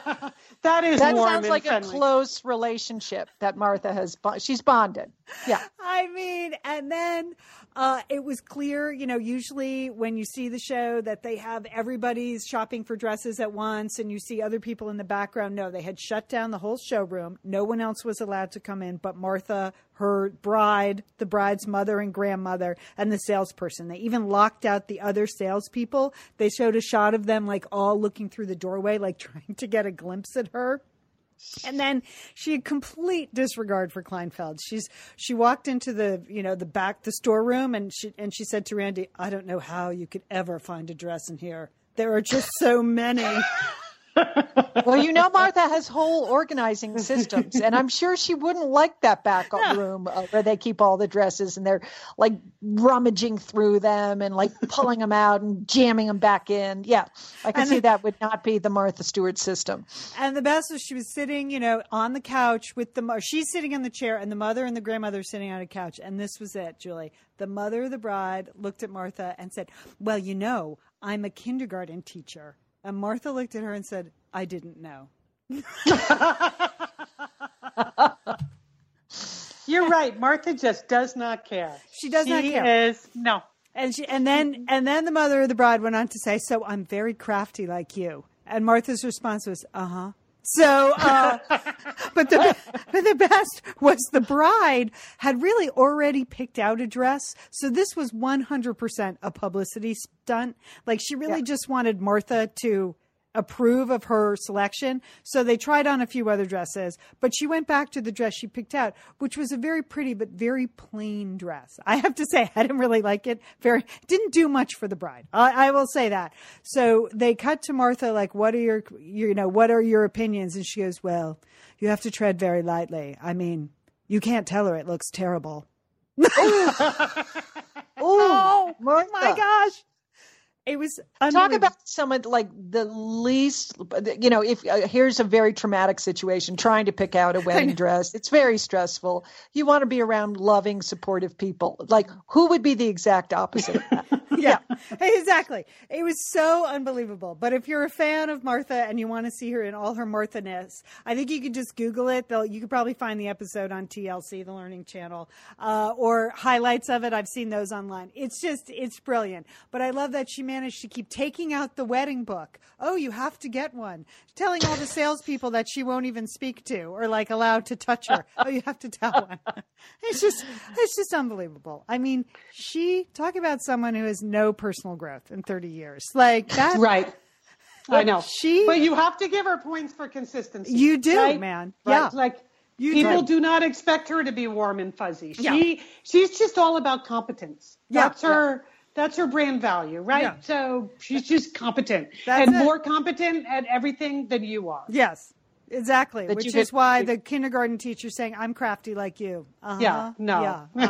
that is That warm sounds and like a friendly. close relationship that Martha has. Bo- she's bonded. Yeah. I mean, and then uh, it was clear, you know, usually when you see the show that they have everybody's shopping for dresses at once and you see other people in the background. No, they had shut down the whole showroom. No one else was allowed to come in but Martha, her bride, the bride's mother and grandmother, and the salesperson. They even locked out the other salespeople. They showed a shot of them like all looking through the doorway, like trying to get a glimpse at her. And then she had complete disregard for Kleinfeld. She's she walked into the you know the back the storeroom and she and she said to Randy, "I don't know how you could ever find a dress in here. There are just so many." Well, you know, Martha has whole organizing systems, and I'm sure she wouldn't like that back No. room uh, where they keep all the dresses and they're like rummaging through them and like pulling them out and jamming them back in. Yeah, I can And see the- that would not be the Martha Stewart system. And the best was she was sitting, you know, on the couch with the mo- she's sitting on the chair and the mother and the grandmother are sitting on a couch. And this was it, Julie. The mother of the bride looked at Martha and said, "Well, you know, I'm a kindergarten teacher." And Martha looked at her and said, "I didn't know." You're right. Martha just does not care. She does not She care. is no. And she, and then, and then the mother of the bride went on to say, "So I'm very crafty like you." And Martha's response was, "Uh huh." So, uh, but the but the best was the bride had really already picked out a dress. So this was one hundred percent a publicity stunt. Like she really yeah. just wanted Martha to approve of her selection. So they tried on a few other dresses, but she went back to the dress she picked out, which was a very pretty but very plain dress. I have to say, I didn't really like it. Very didn't do much for the bride. I, I will say that. So they cut to Martha, like, what are your, you know, what are your opinions? And she goes, well, you have to tread very lightly. I mean, you can't tell her it looks terrible. Oh, oh my gosh. It was talk about someone like the least, you know, if uh, here's a very traumatic situation, trying to pick out a wedding dress. It's very stressful. You want to be around loving, supportive people. Like, who would be the exact opposite of that? Yeah, exactly. It was so unbelievable. But if you're a fan of Martha and you want to see her in all her Martha-ness, I think you could just Google it. They'll, you could probably find the episode on T L C, the Learning Channel, uh, or highlights of it. I've seen those online. It's just, it's brilliant. But I love that she managed to keep taking out the wedding book. Oh, you have to get one. Telling all the salespeople that she won't even speak to or like allowed to touch her. Oh, you have to tell one. It's just, it's just unbelievable. I mean, she, talk about someone who has no personal growth in thirty years. Like that. Right. I know. She, but you have to give her points for consistency. You do, right? man. Right? Yeah. Like you people do. do not expect her to be warm and fuzzy. She, yeah. she's just all about competence. That's yeah. her, yeah. that's her brand value, right? Yeah. So she's just competent That's and it. more competent at everything than you are. Yes. Exactly, That which you is get- why the kindergarten teacher's saying, I'm crafty like you. Uh-huh. Yeah, no. Yeah,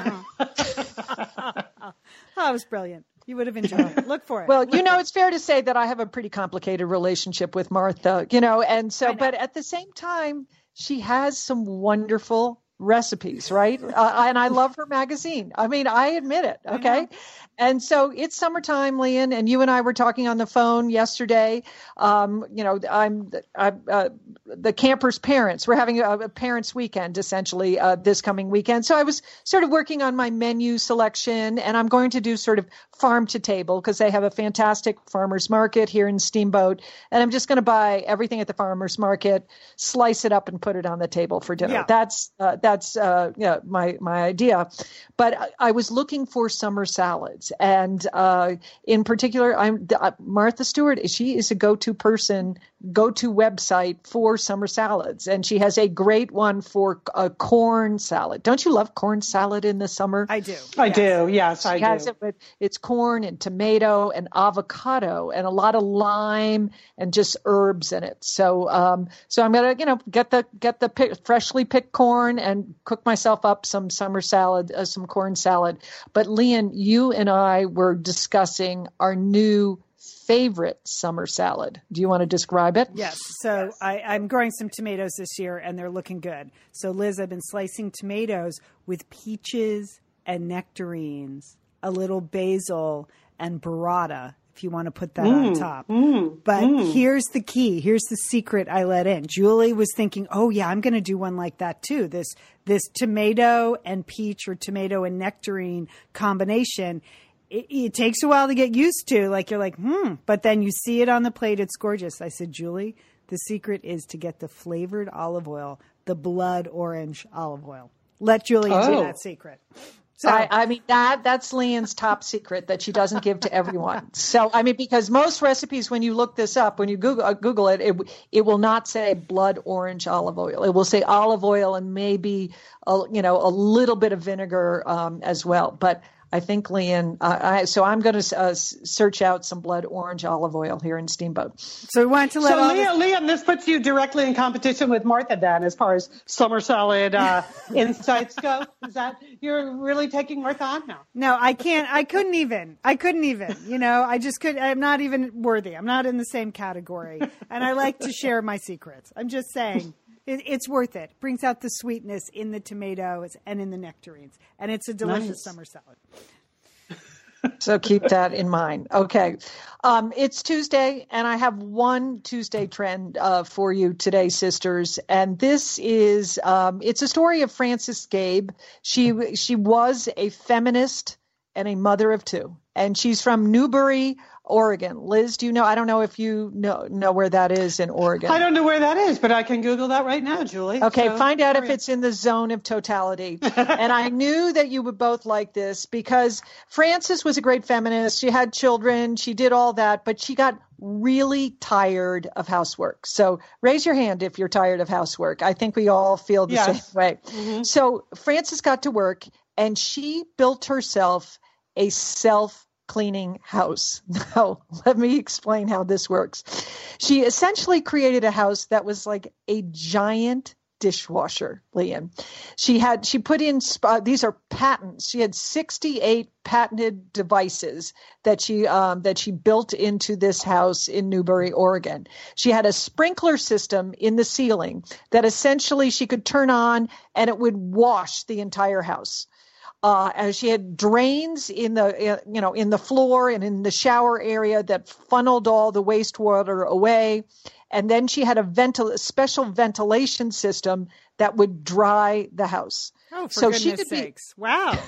uh-huh. Oh, that was brilliant. You would have enjoyed it. Look for it. Well, Look you know, for it. it's fair to say that I have a pretty complicated relationship with Martha, you know, and so, but at the same time, she has some wonderful recipes, right? Uh, and I love her magazine. I mean, I admit it. Okay. And so it's summertime, Lian, and you and I were talking on the phone yesterday. Um, you know, I'm, I'm uh, the campers' parents. We're having a, a parents' weekend, essentially, uh, this coming weekend. So I was sort of working on my menu selection, and I'm going to do sort of farm to table because they have a fantastic farmers market here in Steamboat. And I'm just going to buy everything at the farmers market, slice it up, and put it on the table for dinner. Yeah. That's uh, that's uh, yeah, my my idea. But I, I was looking for summer salads. And uh, in particular, I'm uh, Martha Stewart. She is a go-to person, go-to website for summer salads, and she has a great one for a corn salad. Don't you love corn salad in the summer? I do. I yes. do. Yes, I She do. has it with it's corn and tomato and avocado and a lot of lime and just herbs in it. So, um, so I'm gonna, you know, get the get the pick, freshly picked corn and cook myself up some summer salad, uh, some corn salad. But Lian, you and I were discussing our new favorite summer salad. Do you want to describe it? Yes. So I, I'm growing some tomatoes this year, and they're looking good. So, Liz, I've been slicing tomatoes with peaches and nectarines, a little basil, and burrata, if you want to put that Mm, on top. mm, But mm. here's the key. Here's the secret I let in. Julie was thinking, oh, yeah, I'm going to do one like that, too. This this tomato and peach or tomato and nectarine combination. It, it takes a while to get used to. Like, you're like, hmm. But then you see it on the plate. It's gorgeous. I said, Julie, the secret is to get the flavored olive oil, the blood orange olive oil. Let Julie Oh. do that secret. So, I, I mean, that that's Lian's top secret that she doesn't give to everyone. So, I mean, because most recipes, when you look this up, when you Google uh, Google it, it, it will not say blood orange olive oil. It will say olive oil and maybe, a, you know, a little bit of vinegar um, as well. But I think, Lian, uh, I, so I'm going to uh, search out some blood orange olive oil here in Steamboat. so we wanted to let So, all this- Liam, Liam, this puts you directly in competition with Martha then, as far as summer salad uh, insights go. Is that you're really taking Martha on now? No, I can't. I couldn't even. I couldn't even. You know, I just could. I'm not even worthy. I'm not in the same category. And I like to share my secrets. I'm just saying it, it's worth it. Brings out the sweetness in the tomatoes and in the nectarines. And it's a delicious Nice. summer salad. So keep that in mind. Okay. Um, it's Tuesday, and I have one Tuesday trend uh, for you today, sisters. And this is, um, it's a story of Frances Gabe. She, she was a feminist and a mother of two. and she's from Newberry, Oregon. Liz, do you know? I don't know if you know know where that is in Oregon. I don't know where that is, but I can Google that right now, Julie. Okay, So, find out if hurry up. it's in the zone of totality. And I knew that you would both like this because Frances was a great feminist. She had children. She did all that, but she got really tired of housework. So raise your hand if you're tired of housework. I think we all feel the Yes. same way. Mhm. So Frances got to work and she built herself a self-cleaning house. Now, let me explain how this works. She essentially created a house that was like a giant dishwasher, Lian. She had, she put in, uh, these are patents. She had sixty-eight patented devices that she, um, that she built into this house in Newberry, Oregon. She had a sprinkler system in the ceiling that essentially she could turn on and it would wash the entire house. Uh, and she had drains in the, uh, you know, in the floor and in the shower area that funneled all the wastewater away. And then she had a, ventil- a special ventilation system that would dry the house. Oh, for So goodness she could be- sakes. Wow.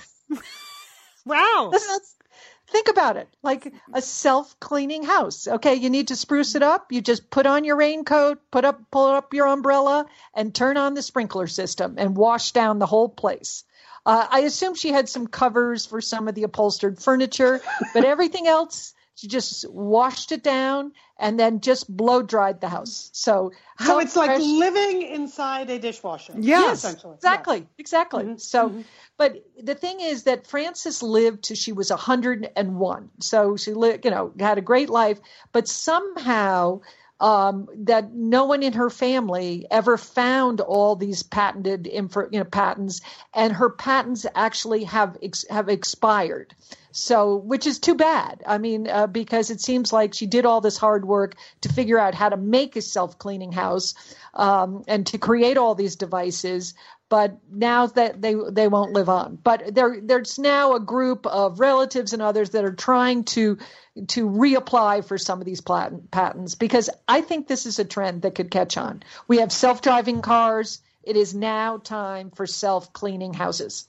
wow. That's- Think about it, like a self-cleaning house. Okay, you need to spruce it up. You just put on your raincoat, put up, pull up your umbrella, and turn on the sprinkler system and wash down the whole place. Uh, I assume she had some covers for some of the upholstered furniture, but everything else, she just washed it down and then just blow dried the house. So, So it's like fresh- living inside a dishwasher. Yes, essentially. Exactly, exactly. Mhm, So, mhm. but the thing is that Frances lived till she was one hundred one. So she lived, you know, had a great life, but somehow um, that no one in her family ever found all these patented, info, you know, patents, and her patents actually have ex- have expired. So, which is too bad. I mean, uh, because it seems like she did all this hard work to figure out how to make a self-cleaning house um, and to create all these devices. But now that they they won't live on. But there there's now a group of relatives and others that are trying to to reapply for some of these patent, patents because I think this is a trend that could catch on. We have self-driving cars. It is now time for self-cleaning houses.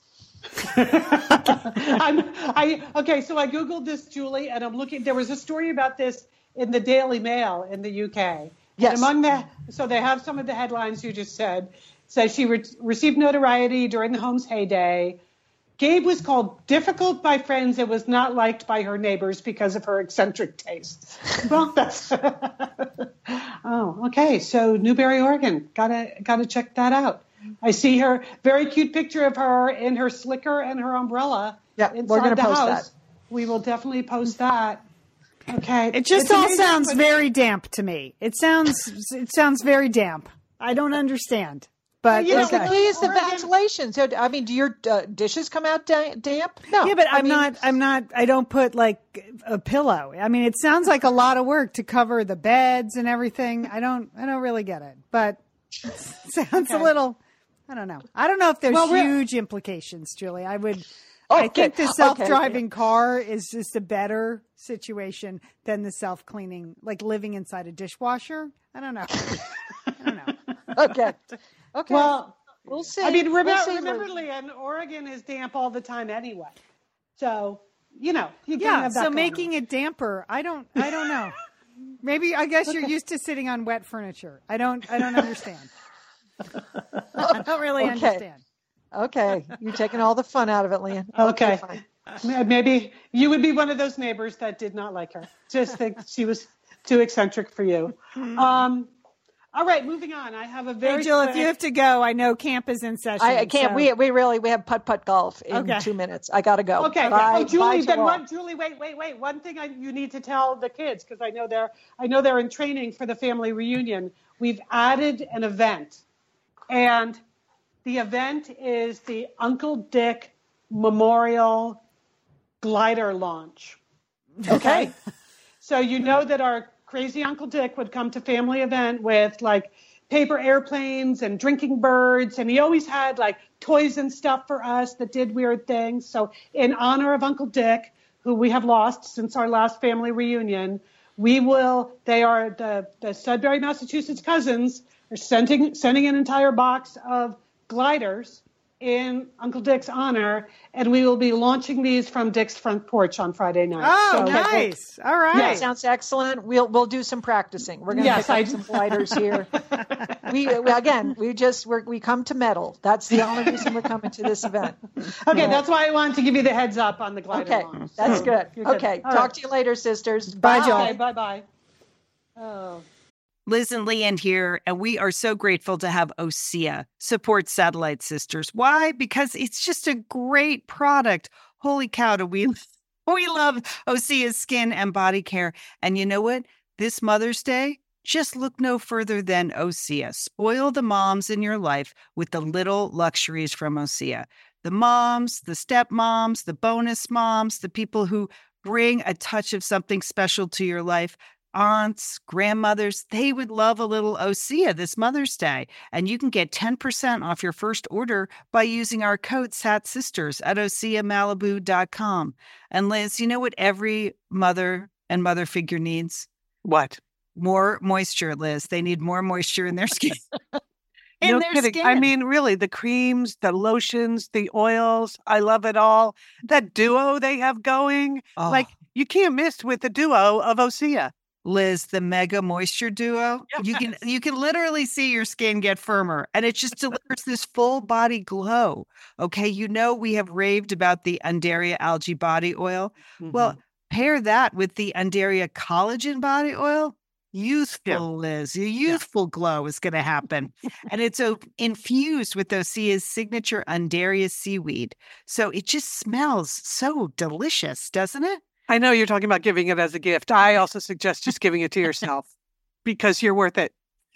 I'm, I okay, so I googled this, Julie, and I'm looking. There was a story about this in the Daily Mail in the U K. Yes. And among the, so they have some of the headlines you just said. Says she re- received notoriety during the home's heyday. Gabe was called difficult by friends and was not liked by her neighbors because of her eccentric tastes. Well, that's oh, okay. So Newberry, Oregon, gotta gotta check that out. I see her very cute picture of her in her slicker and her umbrella. Yeah, inside we're gonna the post house. that. We will definitely post that. Okay. It just It's all amazing, sounds but- very damp to me. It sounds it sounds very damp. I don't understand. But You know, It's okay. the key is the Oregon- ventilation. So, I mean, do your uh, dishes come out da- damp? No. Yeah, but I I'm mean, not. I'm not. I don't put like a pillow. I mean, it sounds like a lot of work to cover the beds and everything. I don't. I don't really get it. But it sounds a Okay. little. I don't know. I don't know if there's Well, we're- huge implications, Julie. I would. I Okay, think the okay, self-driving car is just a better situation than the self-cleaning, like living inside a dishwasher. I don't know. I don't know. Okay. Okay. Well, we'll see. I mean, remember, We'll see. remember, Leanne, Oregon is damp all the time anyway. So, you know, you can Yeah. have that So going making on. it damper, I don't. I don't know. Maybe I guess you're used to sitting on wet furniture. I don't. I don't understand. I don't really Okay. understand. Okay. You're taking all the fun out of it, Leanne. Okay. fine. Maybe you would be one of those neighbors that did not like her. Just think she was too eccentric for you. Um, all right, moving on. I have a very Hey, Jill, if quick- you have to go, I know camp is in session. I, I can't. so- We we really we have putt putt golf in Okay. two minutes. I gotta go. Okay. Bye, oh, Julie, bye to then all. one, Julie, wait, wait, wait. One thing I, you need to tell the kids because I know they're I know they're in training for the family reunion. We've added an event, and the event is the Uncle Dick Memorial Glider Launch. Okay. So you know that our crazy Uncle Dick would come to family event with like paper airplanes and drinking birds, and he always had like toys and stuff for us that did weird things. So in honor of Uncle Dick, who we have lost since our last family reunion, we will, they are the, the Sudbury, Massachusetts cousins are sending, sending an entire box of gliders in Uncle Dick's honor, and we will be launching these from Dick's front porch on Friday night. Oh, So- nice. All right. That sounds excellent. We'll we'll do some practicing. We're going to Yes, pick up I- some gliders here. we, we again, we just we're, we come to medal. That's the only reason we're coming to this event. Okay, that's why I wanted to give you the heads up on the glider Okay, launch. that's So, good. you're good. Okay, All talk right. to you later, sisters. Bye, Joel. Okay, bye-bye. Oh. Liz and Leanne here, and we are so grateful to have OSEA support Satellite Sisters. Why? Because it's just a great product. Holy cow, do we, we love OSEA's skin and body care. And you know what? This Mother's Day, just look no further than OSEA. Spoil the moms in your life with the little luxuries from OSEA. The moms, the stepmoms, the bonus moms, the people who bring a touch of something special to your life. Aunts, grandmothers, they would love a little OSEA this Mother's Day. And you can get ten percent off your first order by using our code SATSisters at osea malibu dot com. And Liz, you know what every mother and mother figure needs? What? More moisture, Liz. They need more moisture in their skin. in No their kidding. skin. I mean, really, the creams, the lotions, the oils, I love it all. That duo they have going, Oh. like, you can't miss with the duo of OSEA. Liz, the Mega Moisture Duo. You can you can literally see your skin get firmer, and it just delivers this full body glow. Okay, you know we have raved about the Undaria Algae Body Oil. Well, pair that with the Undaria Collagen Body Oil. Youthful, Yeah. Liz. Your youthful glow is going to happen. And it's uh, infused with OSEA's signature Undaria seaweed. So it just smells so delicious, doesn't it? I know you're talking about giving it as a gift. I also suggest just giving it to yourself because you're worth it.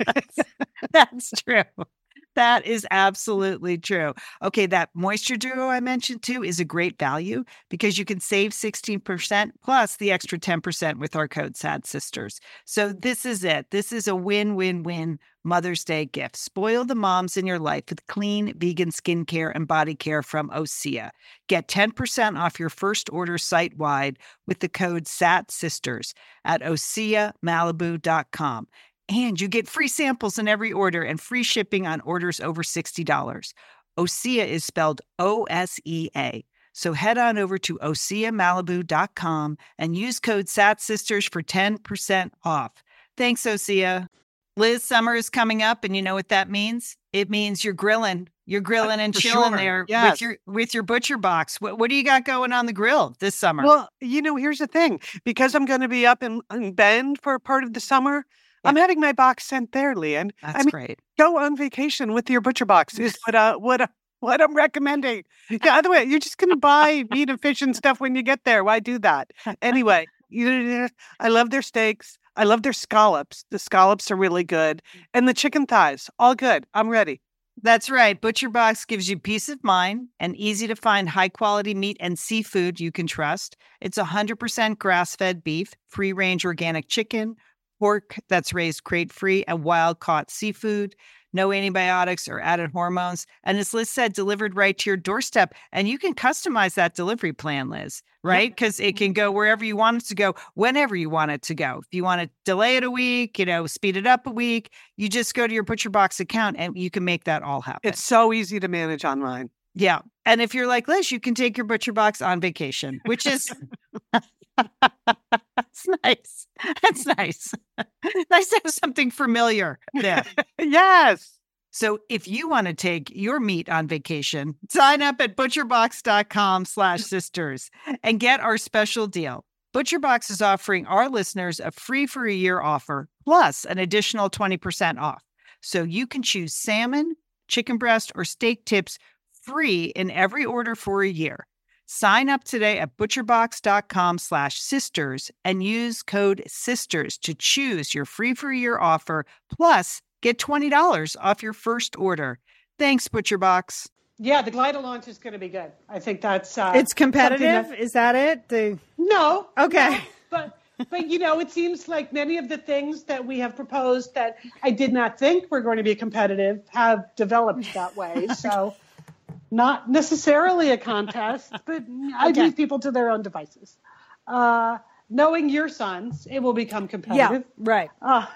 That's true. That is absolutely true. Okay, that Moisture Duo I mentioned too is a great value because you can save sixteen percent plus the extra ten percent with our code SADSisters. So this is it. This is a win-win-win Mother's Day gift. Spoil the moms in your life with clean vegan skincare and body care from OSEA. Get ten percent off your first order site-wide with the code SATSisters at osea malibu dot com. And you get free samples in every order and free shipping on orders over sixty dollars. OSEA is spelled O S E A. So head on over to osea malibu dot com and use code SATSisters for ten percent off. Thanks, OSEA. Liz, summer is coming up, and you know what that means? It means you're grilling. You're grilling and for chilling sure. there Yes. with your with your butcher box. What, what do you got going on the grill this summer? Well, you know, here's the thing. Because I'm going to be up in, in Bend for part of the summer, I'm having my box sent there, Leanne. That's I mean, great. go on vacation with your butcher box is what uh, what uh, what I'm recommending. Yeah, other way, you're just going to buy meat and fish and stuff when you get there. Why do that? Anyway, you, I love their steaks. I love their scallops. The scallops are really good. And the chicken thighs, all good. I'm ready. That's right. Butcher Box gives you peace of mind and easy to find high quality meat and seafood you can trust. It's one hundred percent grass fed beef, free range organic chicken, pork that's raised crate free, and wild caught seafood. No antibiotics or added hormones. And as Liz said, delivered right to your doorstep. And you can customize that delivery plan, Liz, right? Because it can go wherever you want it to go, whenever you want it to go. If you want to delay it a week, you know, speed it up a week, you just go to your Butcher Box account and you can make that all happen. It's so easy to manage online. Yeah. And if you're like Liz, you can take your Butcher Box on vacation, which is that's nice. That's nice. Nice to have something familiar there. Yes. So if you want to take your meat on vacation, sign up at butcherbox.com slash sisters and get our special deal. ButcherBox is offering our listeners a free for a year offer plus an additional twenty percent off. So you can choose salmon, chicken breast, or steak tips free in every order for a year. Sign up today at butcherbox.com slash sisters and use code SISTERS to choose your free for a year offer, plus get twenty dollars off your first order. Thanks, ButcherBox. Yeah, the glider launch is going to be good. I think that's uh, It's something competitive. that- Is that it? The, No. Okay. no, but but you know, it seems like many of the things that we have proposed that I did not think were going to be competitive have developed that way. So not necessarily a contest, but I Okay. leave people to their own devices. Uh, knowing your sons, it will become yeah, competitive. right. Uh,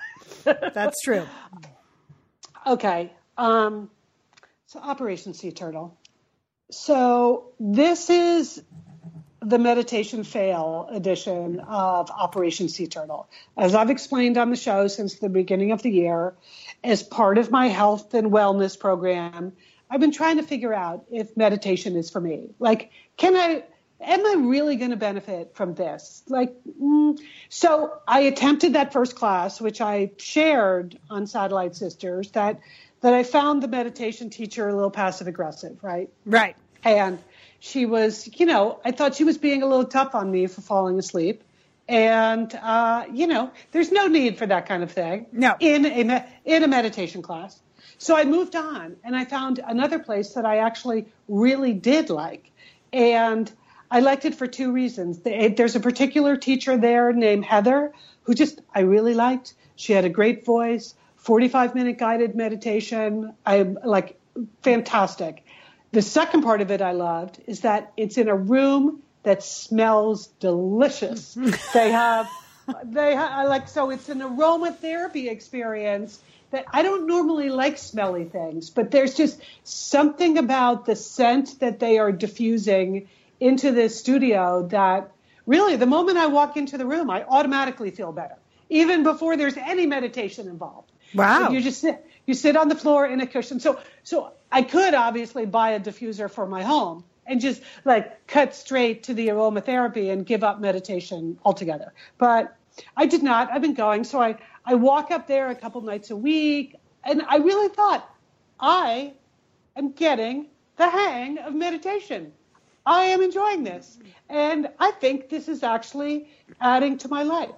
That's true. okay. Um, so Operation Sea Turtle. So this is the meditation fail edition of Operation Sea Turtle. As I've explained on the show since the beginning of the year, as part of my health and wellness program, I've been trying to figure out if meditation is for me. Like, can I, am I really going to benefit from this? Like, mm. So I attempted that first class, which I shared on Satellite Sisters, that, that I found the meditation teacher a little passive aggressive, right? Right. And she was, you know, I thought she was being a little tough on me for falling asleep. And, uh, you know, there's no need for that kind of thing No. in a, in a meditation class. So I moved on and I found another place that I actually really did like. And I liked it for two reasons. There's a particular teacher there named Heather who just, I really liked. She had a great voice, forty-five minute guided meditation. I like, fantastic. The second part of it I loved is that it's in a room that smells delicious. They have, they have, like, so it's an aromatherapy experience that I don't normally like smelly things, but there's just something about the scent that they are diffusing into this studio that really, the moment I walk into the room, I automatically feel better, even before there's any meditation involved. Wow. So you just sit, you sit on the floor in a cushion. So, so I could obviously buy a diffuser for my home and just like cut straight to the aromatherapy and give up meditation altogether. But I did not. I've been going. So I, I walk up there a couple nights a week, and I really thought, I am getting the hang of meditation. I am enjoying this. And I think this is actually adding to my life.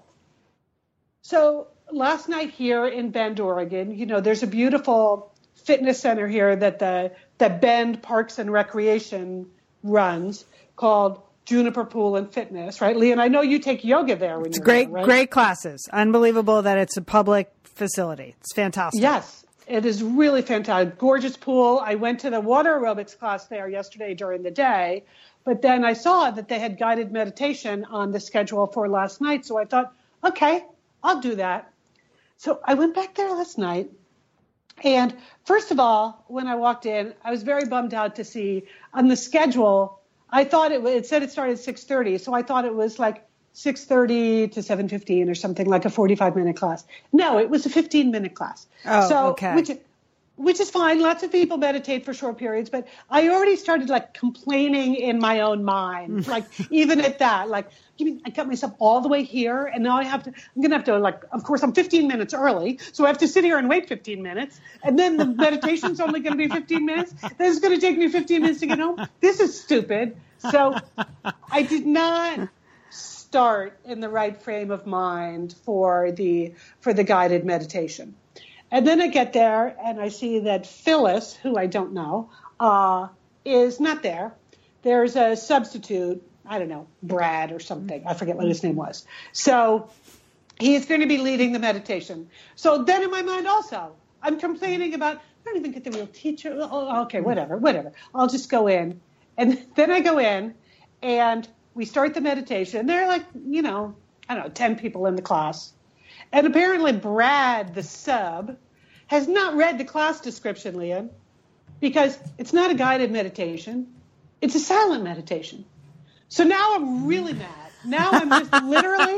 So last night here in Bend, Oregon, you know, there's a beautiful fitness center here that the that Bend Parks and Recreation runs called Juniper Pool and Fitness, right? Lee, and I know you take yoga there when It's you're great, there, right? great classes. Unbelievable that it's a public facility. It's fantastic. Yes, it is really fantastic. Gorgeous pool. I went to the water aerobics class there yesterday during the day, but then I saw that they had guided meditation on the schedule for last night. So I thought, okay, I'll do that. So I went back there last night. And first of all, when I walked in, I was very bummed out to see on the schedule, I thought it, it said it started at six thirty. So I thought it was like six thirty to seven fifteen or something, like a forty-five minute class. No, it was a fifteen minute class. Oh, so, okay. Which, which is fine. Lots of people meditate for short periods, but I already started like complaining in my own mind, like even at that, like, you mean I got myself all the way here and now I have to, I'm going to have to like, of course I'm fifteen minutes early. So I have to sit here and wait fifteen minutes. And then the meditation's only going to be fifteen minutes. Then it's going to take me fifteen minutes to get home. This is stupid. So I did not start in the right frame of mind for the, for the guided meditation. And then I get there and I see that Phyllis, who I don't know, uh, is not there. There's a substitute, I don't know, Brad or something. I forget what his name was. So he's going to be leading the meditation. So then in my mind also, I'm complaining about, I don't even get the real teacher. Oh, okay, whatever, whatever. I'll just go in. And then I go in and we start the meditation. There are like, you know, I don't know, ten people in the class. And apparently Brad, the sub, has not read the class description, Leon, because it's not a guided meditation. It's a silent meditation. So now I'm really mad. Now I'm just literally,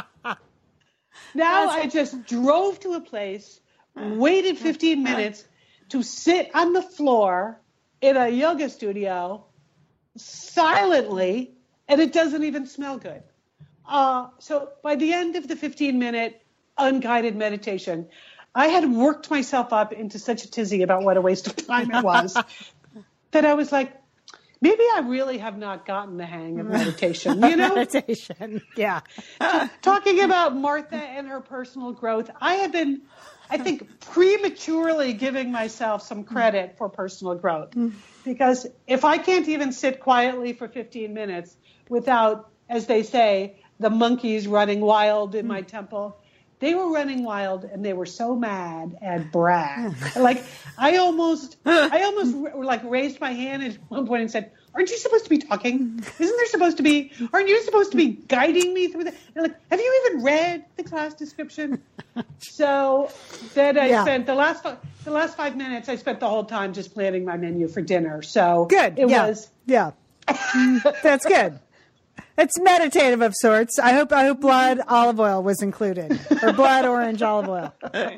now I just drove to a place, waited fifteen minutes to sit on the floor in a yoga studio silently, and it doesn't even smell good. Uh, so by the end of the fifteen minute unguided meditation, I had worked myself up into such a tizzy about what a waste of time it was that I was like, maybe I really have not gotten the hang of meditation, you know? Meditation, yeah. Talking about Martha and her personal growth, I have been, I think, prematurely giving myself some credit for personal growth. Because if I can't even sit quietly for fifteen minutes without, as they say, the monkeys running wild in my temple, they were running wild and they were so mad at Brad. Like I almost, I almost like raised my hand at one point and said, "Aren't you supposed to be talking? Isn't there supposed to be? Aren't you supposed to be guiding me through the?" They're like, "Have you even read the class description?" So then I Yeah. spent the last the last five minutes, I spent the whole time just planning my menu for dinner. So Good. it yeah. was. Yeah. That's good. It's meditative of sorts. I hope I hope blood olive oil was included, or blood orange olive oil.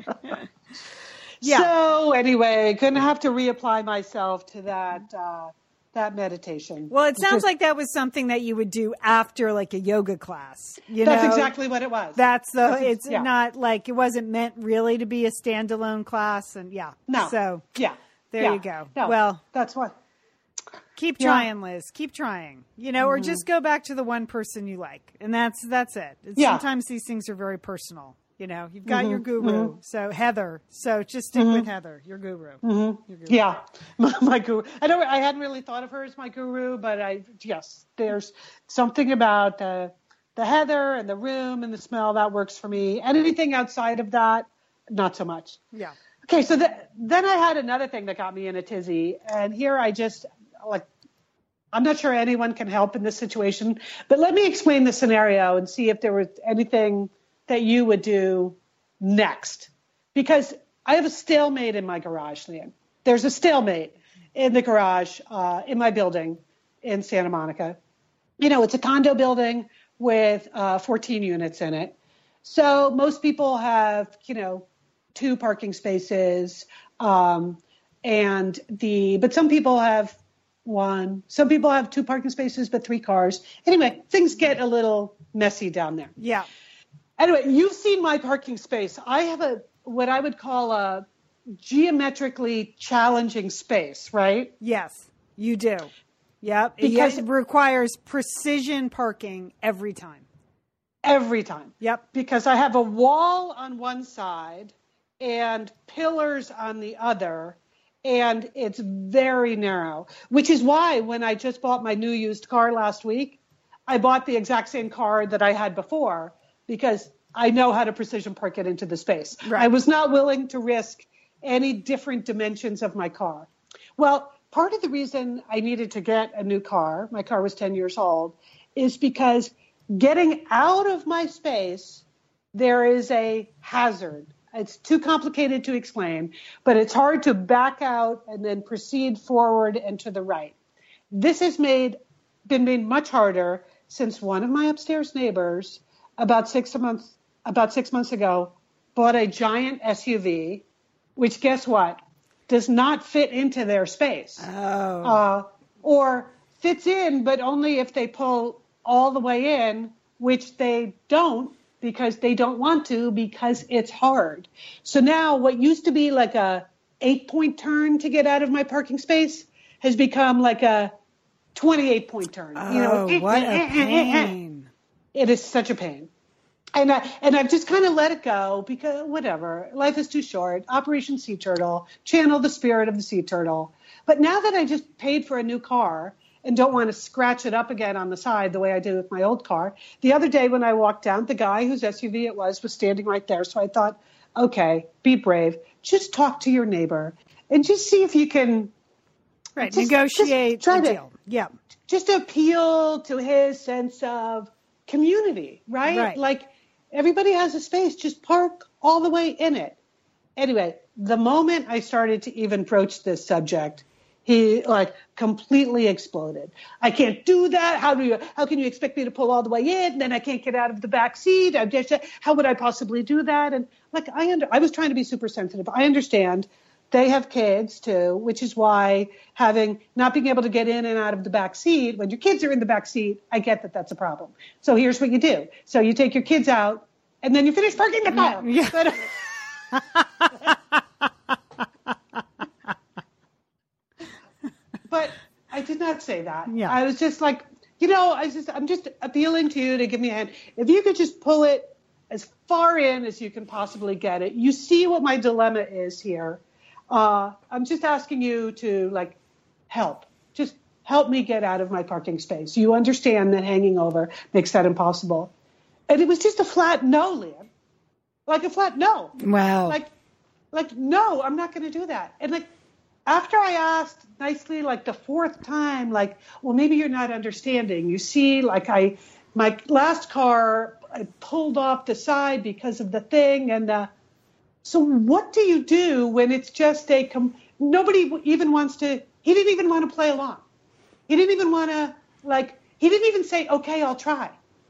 Yeah. So anyway, gonna have to reapply myself to that uh, that meditation. Well, it sounds Just- like that was something that you would do after like a yoga class. You That's know? exactly what it was. That's the. That's ex- it's yeah. not like it wasn't meant really to be a standalone class, and yeah. No. So Yeah. there Yeah. you go. No, Well, that's what. keep Yeah. trying, Liz. Keep trying. You know, or just go back to the one person you like, and that's that's it. It's, Yeah. Sometimes these things are very personal. You know, you've got Mm-hmm. your guru, so Heather. So just stick with Heather, your guru. Your guru. Yeah, my, my guru. I don't. I hadn't really thought of her as my guru, but I yes, there's something about the the heather and the room and the smell that works for me. And anything outside of that, not so much. Yeah. Okay, so the, then I had another thing that got me in a tizzy, and here I just like. I'm not sure anyone can help in this situation, but let me explain the scenario and see if there was anything that you would do next. Because I have a stalemate in my garage, Lian. There's a stalemate in the garage uh, in my building in Santa Monica. You know, it's a condo building with uh, fourteen units in it. So most people have, you know, two parking spaces, um, and the but some people have one. Some people have two parking spaces but three cars. Anyway, things get a little messy down there. Yeah. Anyway, you've seen my parking space. I have a what I would call a geometrically challenging space, right? Yes, you do. Yep. Because- it requires precision parking every time. Every time. Yep. Because I have a wall on one side and pillars on the other, and it's very narrow, which is why when I just bought my new used car last week, I bought the exact same car that I had before because I know how to precision park it into the space. Right. I was not willing to risk any different dimensions of my car. Well, part of the reason I needed to get a new car, my car was ten years old, is because getting out of my space, there is a hazard. It's too complicated to explain, but it's hard to back out and then proceed forward and to the right. This has made been made much harder since one of my upstairs neighbors about six months about six months ago bought a giant S U V, which guess what? Does not fit into their space. Oh. Uh, or fits in, but only if they pull all the way in, which they don't because they don't want to because it's hard. So now what used to be like a eight point turn to get out of my parking space has become like a twenty-eight point turn. Oh, you know, what a pain. It is such a pain. And I, and I've just kind of let it go because whatever, life is too short. Operation Sea Turtle, channel the spirit of the sea turtle. But now that I just paid for a new car and don't want to scratch it up again on the side the way I did with my old car, the other day when I walked down, the guy whose S U V it was was standing right there. So I thought, okay, be brave. Just talk to your neighbor and just see if you can Right. Just- Negotiate just try a to- deal. Yeah. just appeal to his sense of community, right? Right. Like everybody has a space, just park all the way in it. Anyway, the moment I started to even broach this subject, he like completely exploded. I can't do that. How do you, how can you expect me to pull all the way in? Then I can't get out of the back seat. I just, how would I possibly do that? And like, I under, I was trying to be super sensitive. I understand. They have kids too, which is why having not being able to get in and out of the back seat when your kids are in the back seat, I get that that's a problem. So here's what you do. So you take your kids out and then you finish parking the car. Yeah. But, but I did not say that. Yeah. I was just like, you know, I just I'm just appealing to you to give me a hand. If you could just pull it as far in as you can possibly get it. You see what my dilemma is here. Uh, I'm just asking you to like help. Just help me get out of my parking space. You understand that hanging over makes that impossible. And it was just a flat no, Liam. Like a flat no. Wow. Like, like no, I'm not going to do that. And like after I asked nicely, like the fourth time, like, well, maybe you're not understanding. You see, like I, my last car, I pulled off the side because of the thing, and uh, So what do you do when it's just a, com- nobody even wants to, he didn't even want to play along. He didn't even want to, like, he didn't even say, okay, I'll try.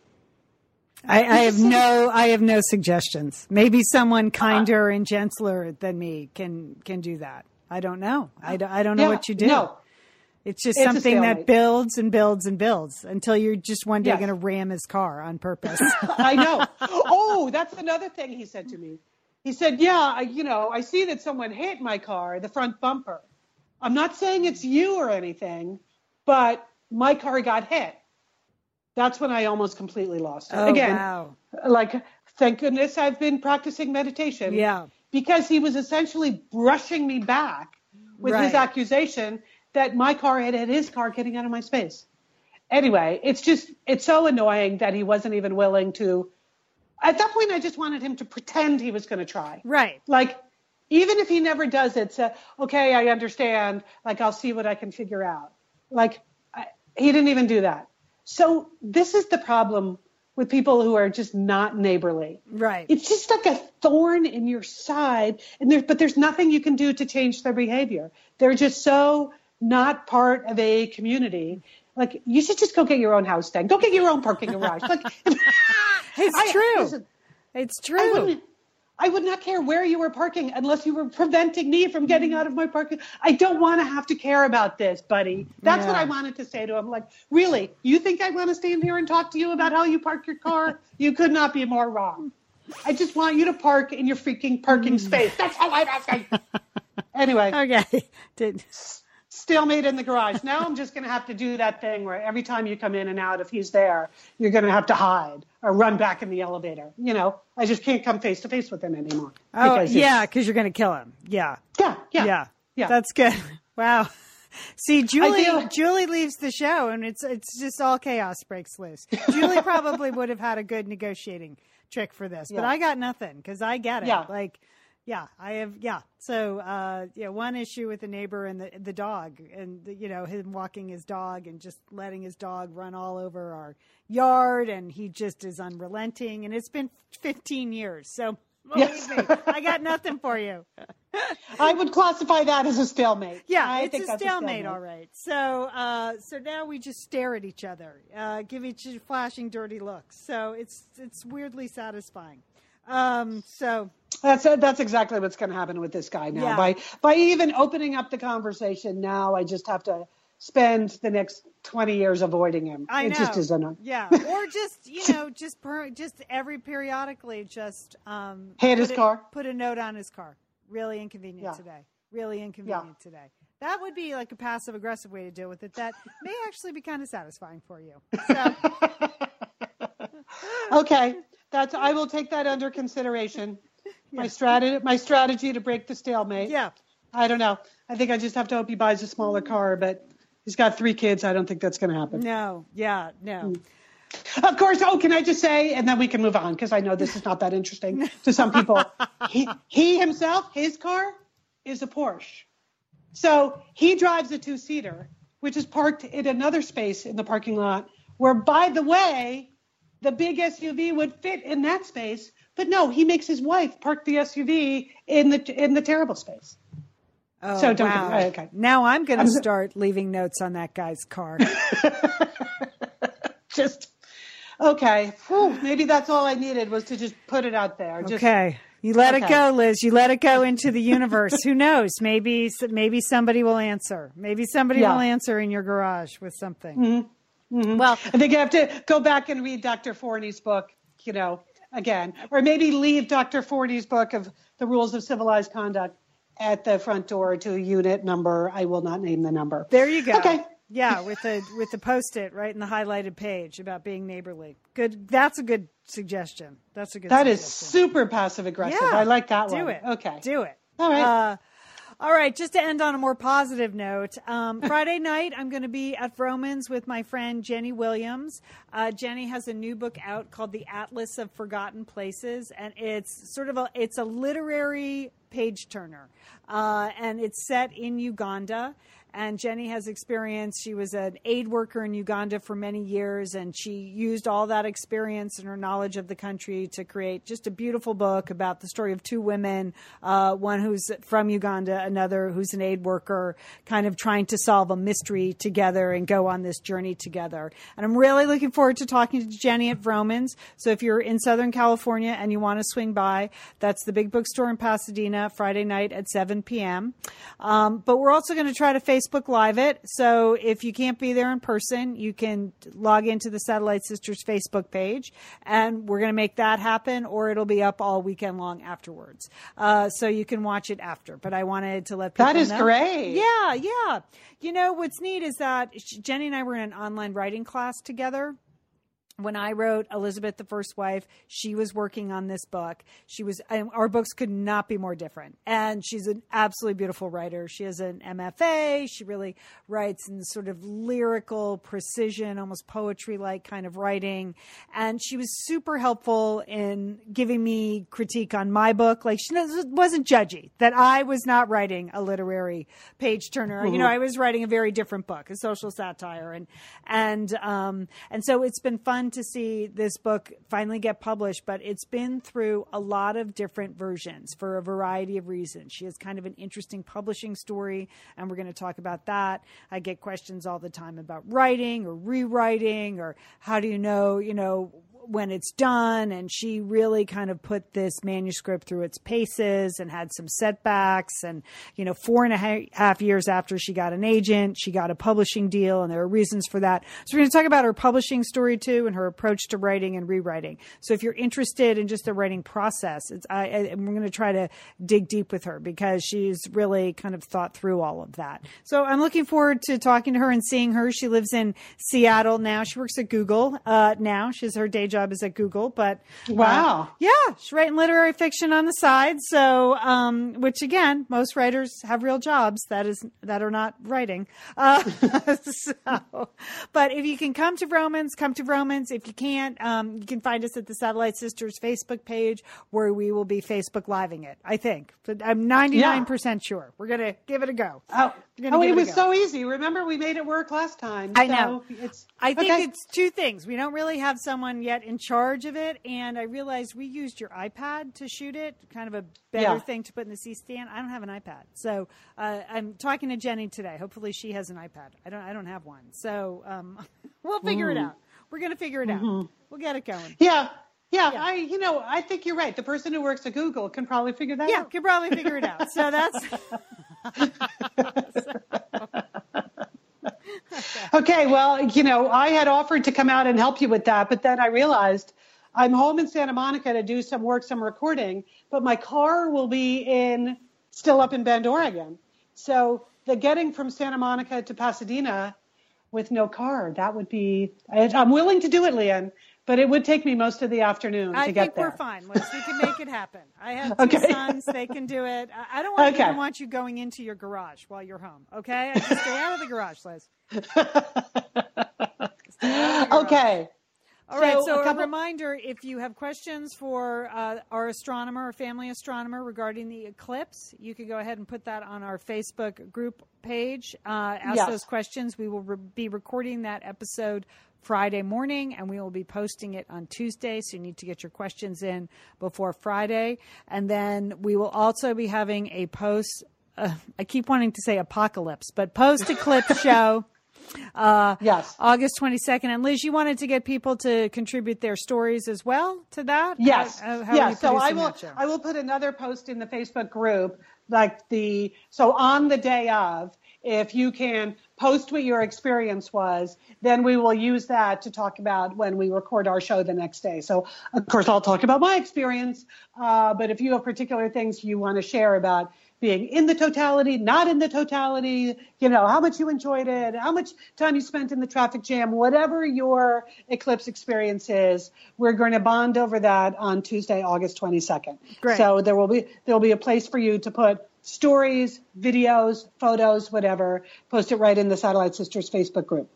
I, I have no, I have no suggestions. Maybe someone kinder uh, and gentler than me can, can do that. I don't know. I don't, I don't know yeah, what you do. No. It's just it's something that builds and builds and builds until you're just one day yes. going to ram his car on purpose. I know. Oh, that's another thing he said to me. He said, yeah, I, you know, I see that someone hit my car, the front bumper. I'm not saying it's you or anything, but my car got hit. That's when I almost completely lost it. Oh, Again, wow. Like, thank goodness I've been practicing meditation. Yeah. Because he was essentially brushing me back with right. his accusation that my car had hit his car getting out of my space. Anyway, it's just, it's so annoying that he wasn't even willing to, at that point, I just wanted him to pretend he was going to try. Right. Like, even if he never does it, say, okay, I understand, like, I'll see what I can figure out. Like, I, he didn't even do that. So this is the problem with people who are just not neighborly. Right. It's just like a thorn in your side, and there's, but there's nothing you can do to change their behavior. They're just so not part of a community. Like, you should just go get your own house then. Go get your own parking garage. Like, it's I, true. Listen, it's true. I wouldn't, I would not care where you were parking unless you were preventing me from getting out of my parking. I don't want to have to care about this, buddy. That's yeah. what I wanted to say to him. Like, really, you think I want to stand here and talk to you about how you park your car? You could not be more wrong. I just want you to park in your freaking parking space. That's all I'm asking. Anyway. Okay. Did... Stalemate in the garage. Now I'm just going to have to do that thing where every time you come in and out, if he's there, you're going to have to hide or run back in the elevator. You know, I just can't come face to face with him anymore. Oh, yeah, because you're going to kill him. Yeah. Yeah, yeah. Yeah. Yeah. That's good. Wow. See, Julie feel... Julie leaves the show, and it's it's just all chaos breaks loose. Julie probably would have had a good negotiating trick for this, but yeah. I got nothing because I get it. Yeah. Like, yeah, I have. Yeah. So, uh, yeah, one issue with the neighbor and the the dog, and the, you know, him walking his dog and just letting his dog run all over our yard, and he just is unrelenting. And it's been fifteen years, so believe yes. me, I got nothing for you. I would classify that as a stalemate. Yeah, I it's think a that's stalemate, a stalemate, all right. So, uh, so now we just stare at each other, uh, give each other flashing, dirty looks. So it's it's weirdly satisfying. Um, so that's that's exactly what's going to happen with this guy now. Yeah. By by even opening up the conversation now, I just have to spend the next twenty years avoiding him. I it know. just isn't. Yeah, or just you know, just per, just every periodically, just um, hit his put a, car. Put a note on his car. Really inconvenient Yeah. today. Really inconvenient yeah. today. That would be like a passive aggressive way to deal with it. That may actually be kind of satisfying for you. So. Okay, that's. I will take that under consideration. Yeah. My strategy, my strategy to break the stalemate. Yeah. I don't know. I think I just have to hope he buys a smaller car, but he's got three kids. I don't think that's going to happen. No. Yeah. No. Mm. Of course. Oh, can I just say, and then we can move on because I know this is not that interesting to some people. he, he himself, his car is a Porsche. So he drives a two-seater, which is parked in another space in the parking lot where, by the way, the big S U V would fit in that space. But no, he makes his wife park the S U V in the in the terrible space. Oh, so don't wow. get, okay. Now I'm going to start leaving notes on that guy's car. Just, okay. Whew, maybe that's all I needed was to just put it out there. Just, okay. You let okay. it go, Liz. You let it go into the universe. Who knows? Maybe maybe somebody will answer. Maybe somebody yeah. will answer in your garage with something. Mm-hmm. Mm-hmm. Well, I think you have to go back and read Doctor Forney's book, you know, again. Or maybe leave Doctor Forney's book of the rules of civilized conduct at the front door to a unit number. I will not name the number. There you go. Okay. Yeah, with the with the post-it right in the highlighted page about being neighborly. Good. That's a good suggestion. That's a good. That is suggestion. super passive aggressive. Yeah, I like that do one. Do it. Okay. Do it. All right. Uh, all right. Just to end on a more positive note, um, Friday night I'm going to be at Vroman's with my friend Jenny Williams. Uh, Jenny has a new book out called The Atlas of Forgotten Places, and it's sort of a it's a literary page turner, uh, and it's set in Uganda. And Jenny has experience. She was an aid worker in Uganda for many years, and she used all that experience and her knowledge of the country to create just a beautiful book about the story of two women, uh, one who's from Uganda, another who's an aid worker, kind of trying to solve a mystery together and go on this journey together. And I'm really looking forward to talking to Jenny at Vroman's. So if you're in Southern California and you want to swing by, that's the big bookstore in Pasadena, Friday night at seven p.m. Um, but we're also going to try to Facebook Live it. So if you can't be there in person, you can log into the Satellite Sisters Facebook page, and we're going to make that happen, or it'll be up all weekend long afterwards. Uh, so you can watch it after. But I wanted to let people know. That is know. great. Yeah, yeah. You know, what's neat is that Jenny and I were in an online writing class together. When I wrote Elizabeth, the First Wife, she was working on this book. She was, our books could not be more different. And she's an absolutely beautiful writer. She has an M F A. She really writes in sort of lyrical precision, almost poetry-like kind of writing. And she was super helpful in giving me critique on my book. Like, she wasn't judgy that I was not writing a literary page turner. Mm-hmm. You know, I was writing a very different book, a social satire. And, and, um, and so it's been fun to see this book finally get published, but it's been through a lot of different versions for a variety of reasons. She has kind of an interesting publishing story, and we're going to talk about that. I get questions all the time about writing or rewriting, or how do you know, you know, when it's done. And she really kind of put this manuscript through its paces and had some setbacks. And, you know, four and a half years after she got an agent, she got a publishing deal, and there are reasons for that. So we're going to talk about her publishing story too, and her approach to writing and rewriting. So if you're interested in just the writing process, it's, I, I, we're going to try to dig deep with her, because she's really kind of thought through all of that. So I'm looking forward to talking to her and seeing her. She lives in Seattle now. She works at Google uh, now. She's her day job is at Google, but uh, wow, yeah, she's writing literary fiction on the side. So, um, which again, most writers have real jobs that is that are not writing. Uh, so, but if you can come to Vroman's, come to Vroman's. If you can't, um, you can find us at the Satellite Sisters Facebook page, where we will be Facebook Living it. I think, but I'm ninety-nine percent yeah. sure we're gonna give it a go. Oh, oh it was it so easy. Remember, we made it work last time. I so know. It's. I think okay. it's two things. We don't really have someone yet in charge of it, and I realized we used your iPad to shoot it, kind of a better yeah. thing to put in the C-stand. I don't have an iPad, so uh, I'm talking to Jenny today. Hopefully, she has an iPad. I don't. I don't have one, so um, we'll figure mm. it out. We're going to figure it mm-hmm. out. We'll get it going. Yeah. Yeah, yeah, I, you know, I think you're right. The person who works at Google can probably figure that yeah, out. Yeah, can probably figure it out. So that's. so. Okay, well, you know, I had offered to come out and help you with that, but then I realized I'm home in Santa Monica to do some work, some recording, but my car will be in, still up in Bend, Oregon. So the getting from Santa Monica to Pasadena with no car, that would be, I'm willing to do it, Leanne, but it would take me most of the afternoon I to get there. I think we're fine, Liz. We can make it happen. I have two okay. sons. They can do it. I don't want, okay. even want you going into your garage while you're home, okay? I just stay out of the garage, Liz. Okay. All right, so, so a, couple... a reminder, if you have questions for uh, our astronomer, our family astronomer, regarding the eclipse, you can go ahead and put that on our Facebook group page. Uh, ask yes. those questions. We will re- be recording that episode Friday morning, and we will be posting it on Tuesday, so you need to get your questions in before Friday. And then we will also be having a post, uh, I keep wanting to say apocalypse, but post-eclipse show. Uh, yes. August twenty-second. And Liz, you wanted to get people to contribute their stories as well to that? Yes. How, how yes. So I will, I will put another post in the Facebook group, like the, so on the day of, if you can post what your experience was, then we will use that to talk about when we record our show the next day. So, of course, I'll talk about my experience, uh, but if you have particular things you want to share about being in the totality, not in the totality, you know, how much you enjoyed it, how much time you spent in the traffic jam, whatever your eclipse experience is, we're going to bond over that on Tuesday, August twenty-second. Great. So there will be there will be a place for you to put stories, videos, photos, whatever. Post it right in the Satellite Sisters Facebook group.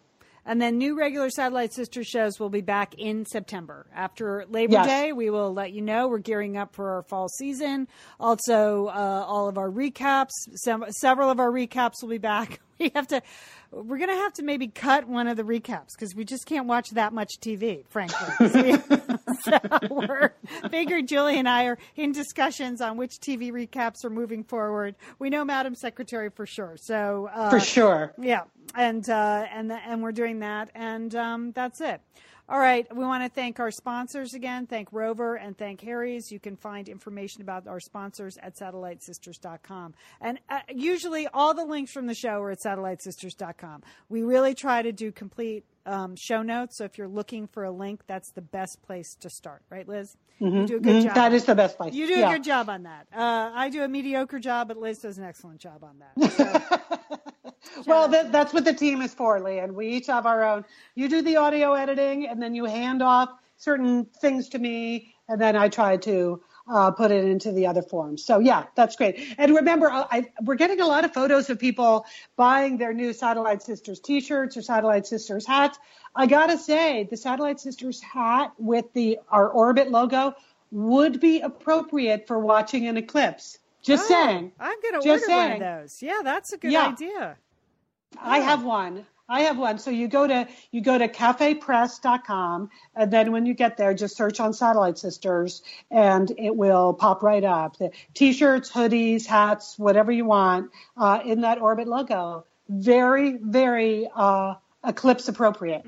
And then new regular Satellite Sisters shows will be back in September. After Labor Yes. Day, we will let you know. We're gearing up for our fall season. Also, uh, all of our recaps, some, several of our recaps will be back. We have to, we're going to have to maybe cut one of the recaps because we just can't watch that much T V, frankly. So, we, so we're figured Julie and I are in discussions on which T V recaps are moving forward. We know Madam Secretary for sure. So uh, For sure. yeah, and uh, and and we're doing that, and um, that's it. All right, we want to thank our sponsors again. Thank Rover and thank Harry's. You can find information about our sponsors at satellite sisters dot com. And uh, usually all the links from the show are at satellite sisters dot com. We really try to do complete um, show notes. So if you're looking for a link, that's the best place to start. Right, Liz? Mm-hmm. You do a good Mm-hmm. job. That is the best place. You do yeah. a good job on that. Uh, I do a mediocre job, but Liz does an excellent job on that. So. Well, that, that's what the team is for, Leanne. We each have our own. You do the audio editing, and then you hand off certain things to me, and then I try to uh, put it into the other forms. So, yeah, that's great. And remember, I, we're getting a lot of photos of people buying their new Satellite Sisters T-shirts or Satellite Sisters hats. I got to say, the Satellite Sisters hat with the our Orbit logo would be appropriate for watching an eclipse. Just Oh, saying. I'm going to Just order one saying. of those. Yeah, that's a good Yeah. idea. I have one. I have one. So you go to you go to cafe press dot com, and then when you get there, just search on Satellite Sisters, and it will pop right up. The T-shirts, hoodies, hats, whatever you want, uh, in that Orbit logo. Very, very uh, eclipse appropriate.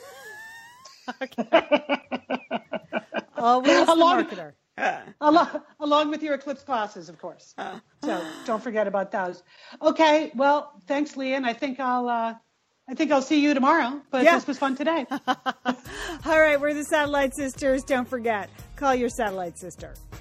Always the Along- marketer. along, along with your eclipse classes, of course. So don't forget about those. Okay. Well, thanks, Leanne. I think I'll. Uh, I think I'll see you tomorrow. But Yeah. this was fun today. All right, we're the Satellite Sisters. Don't forget, call your Satellite Sister.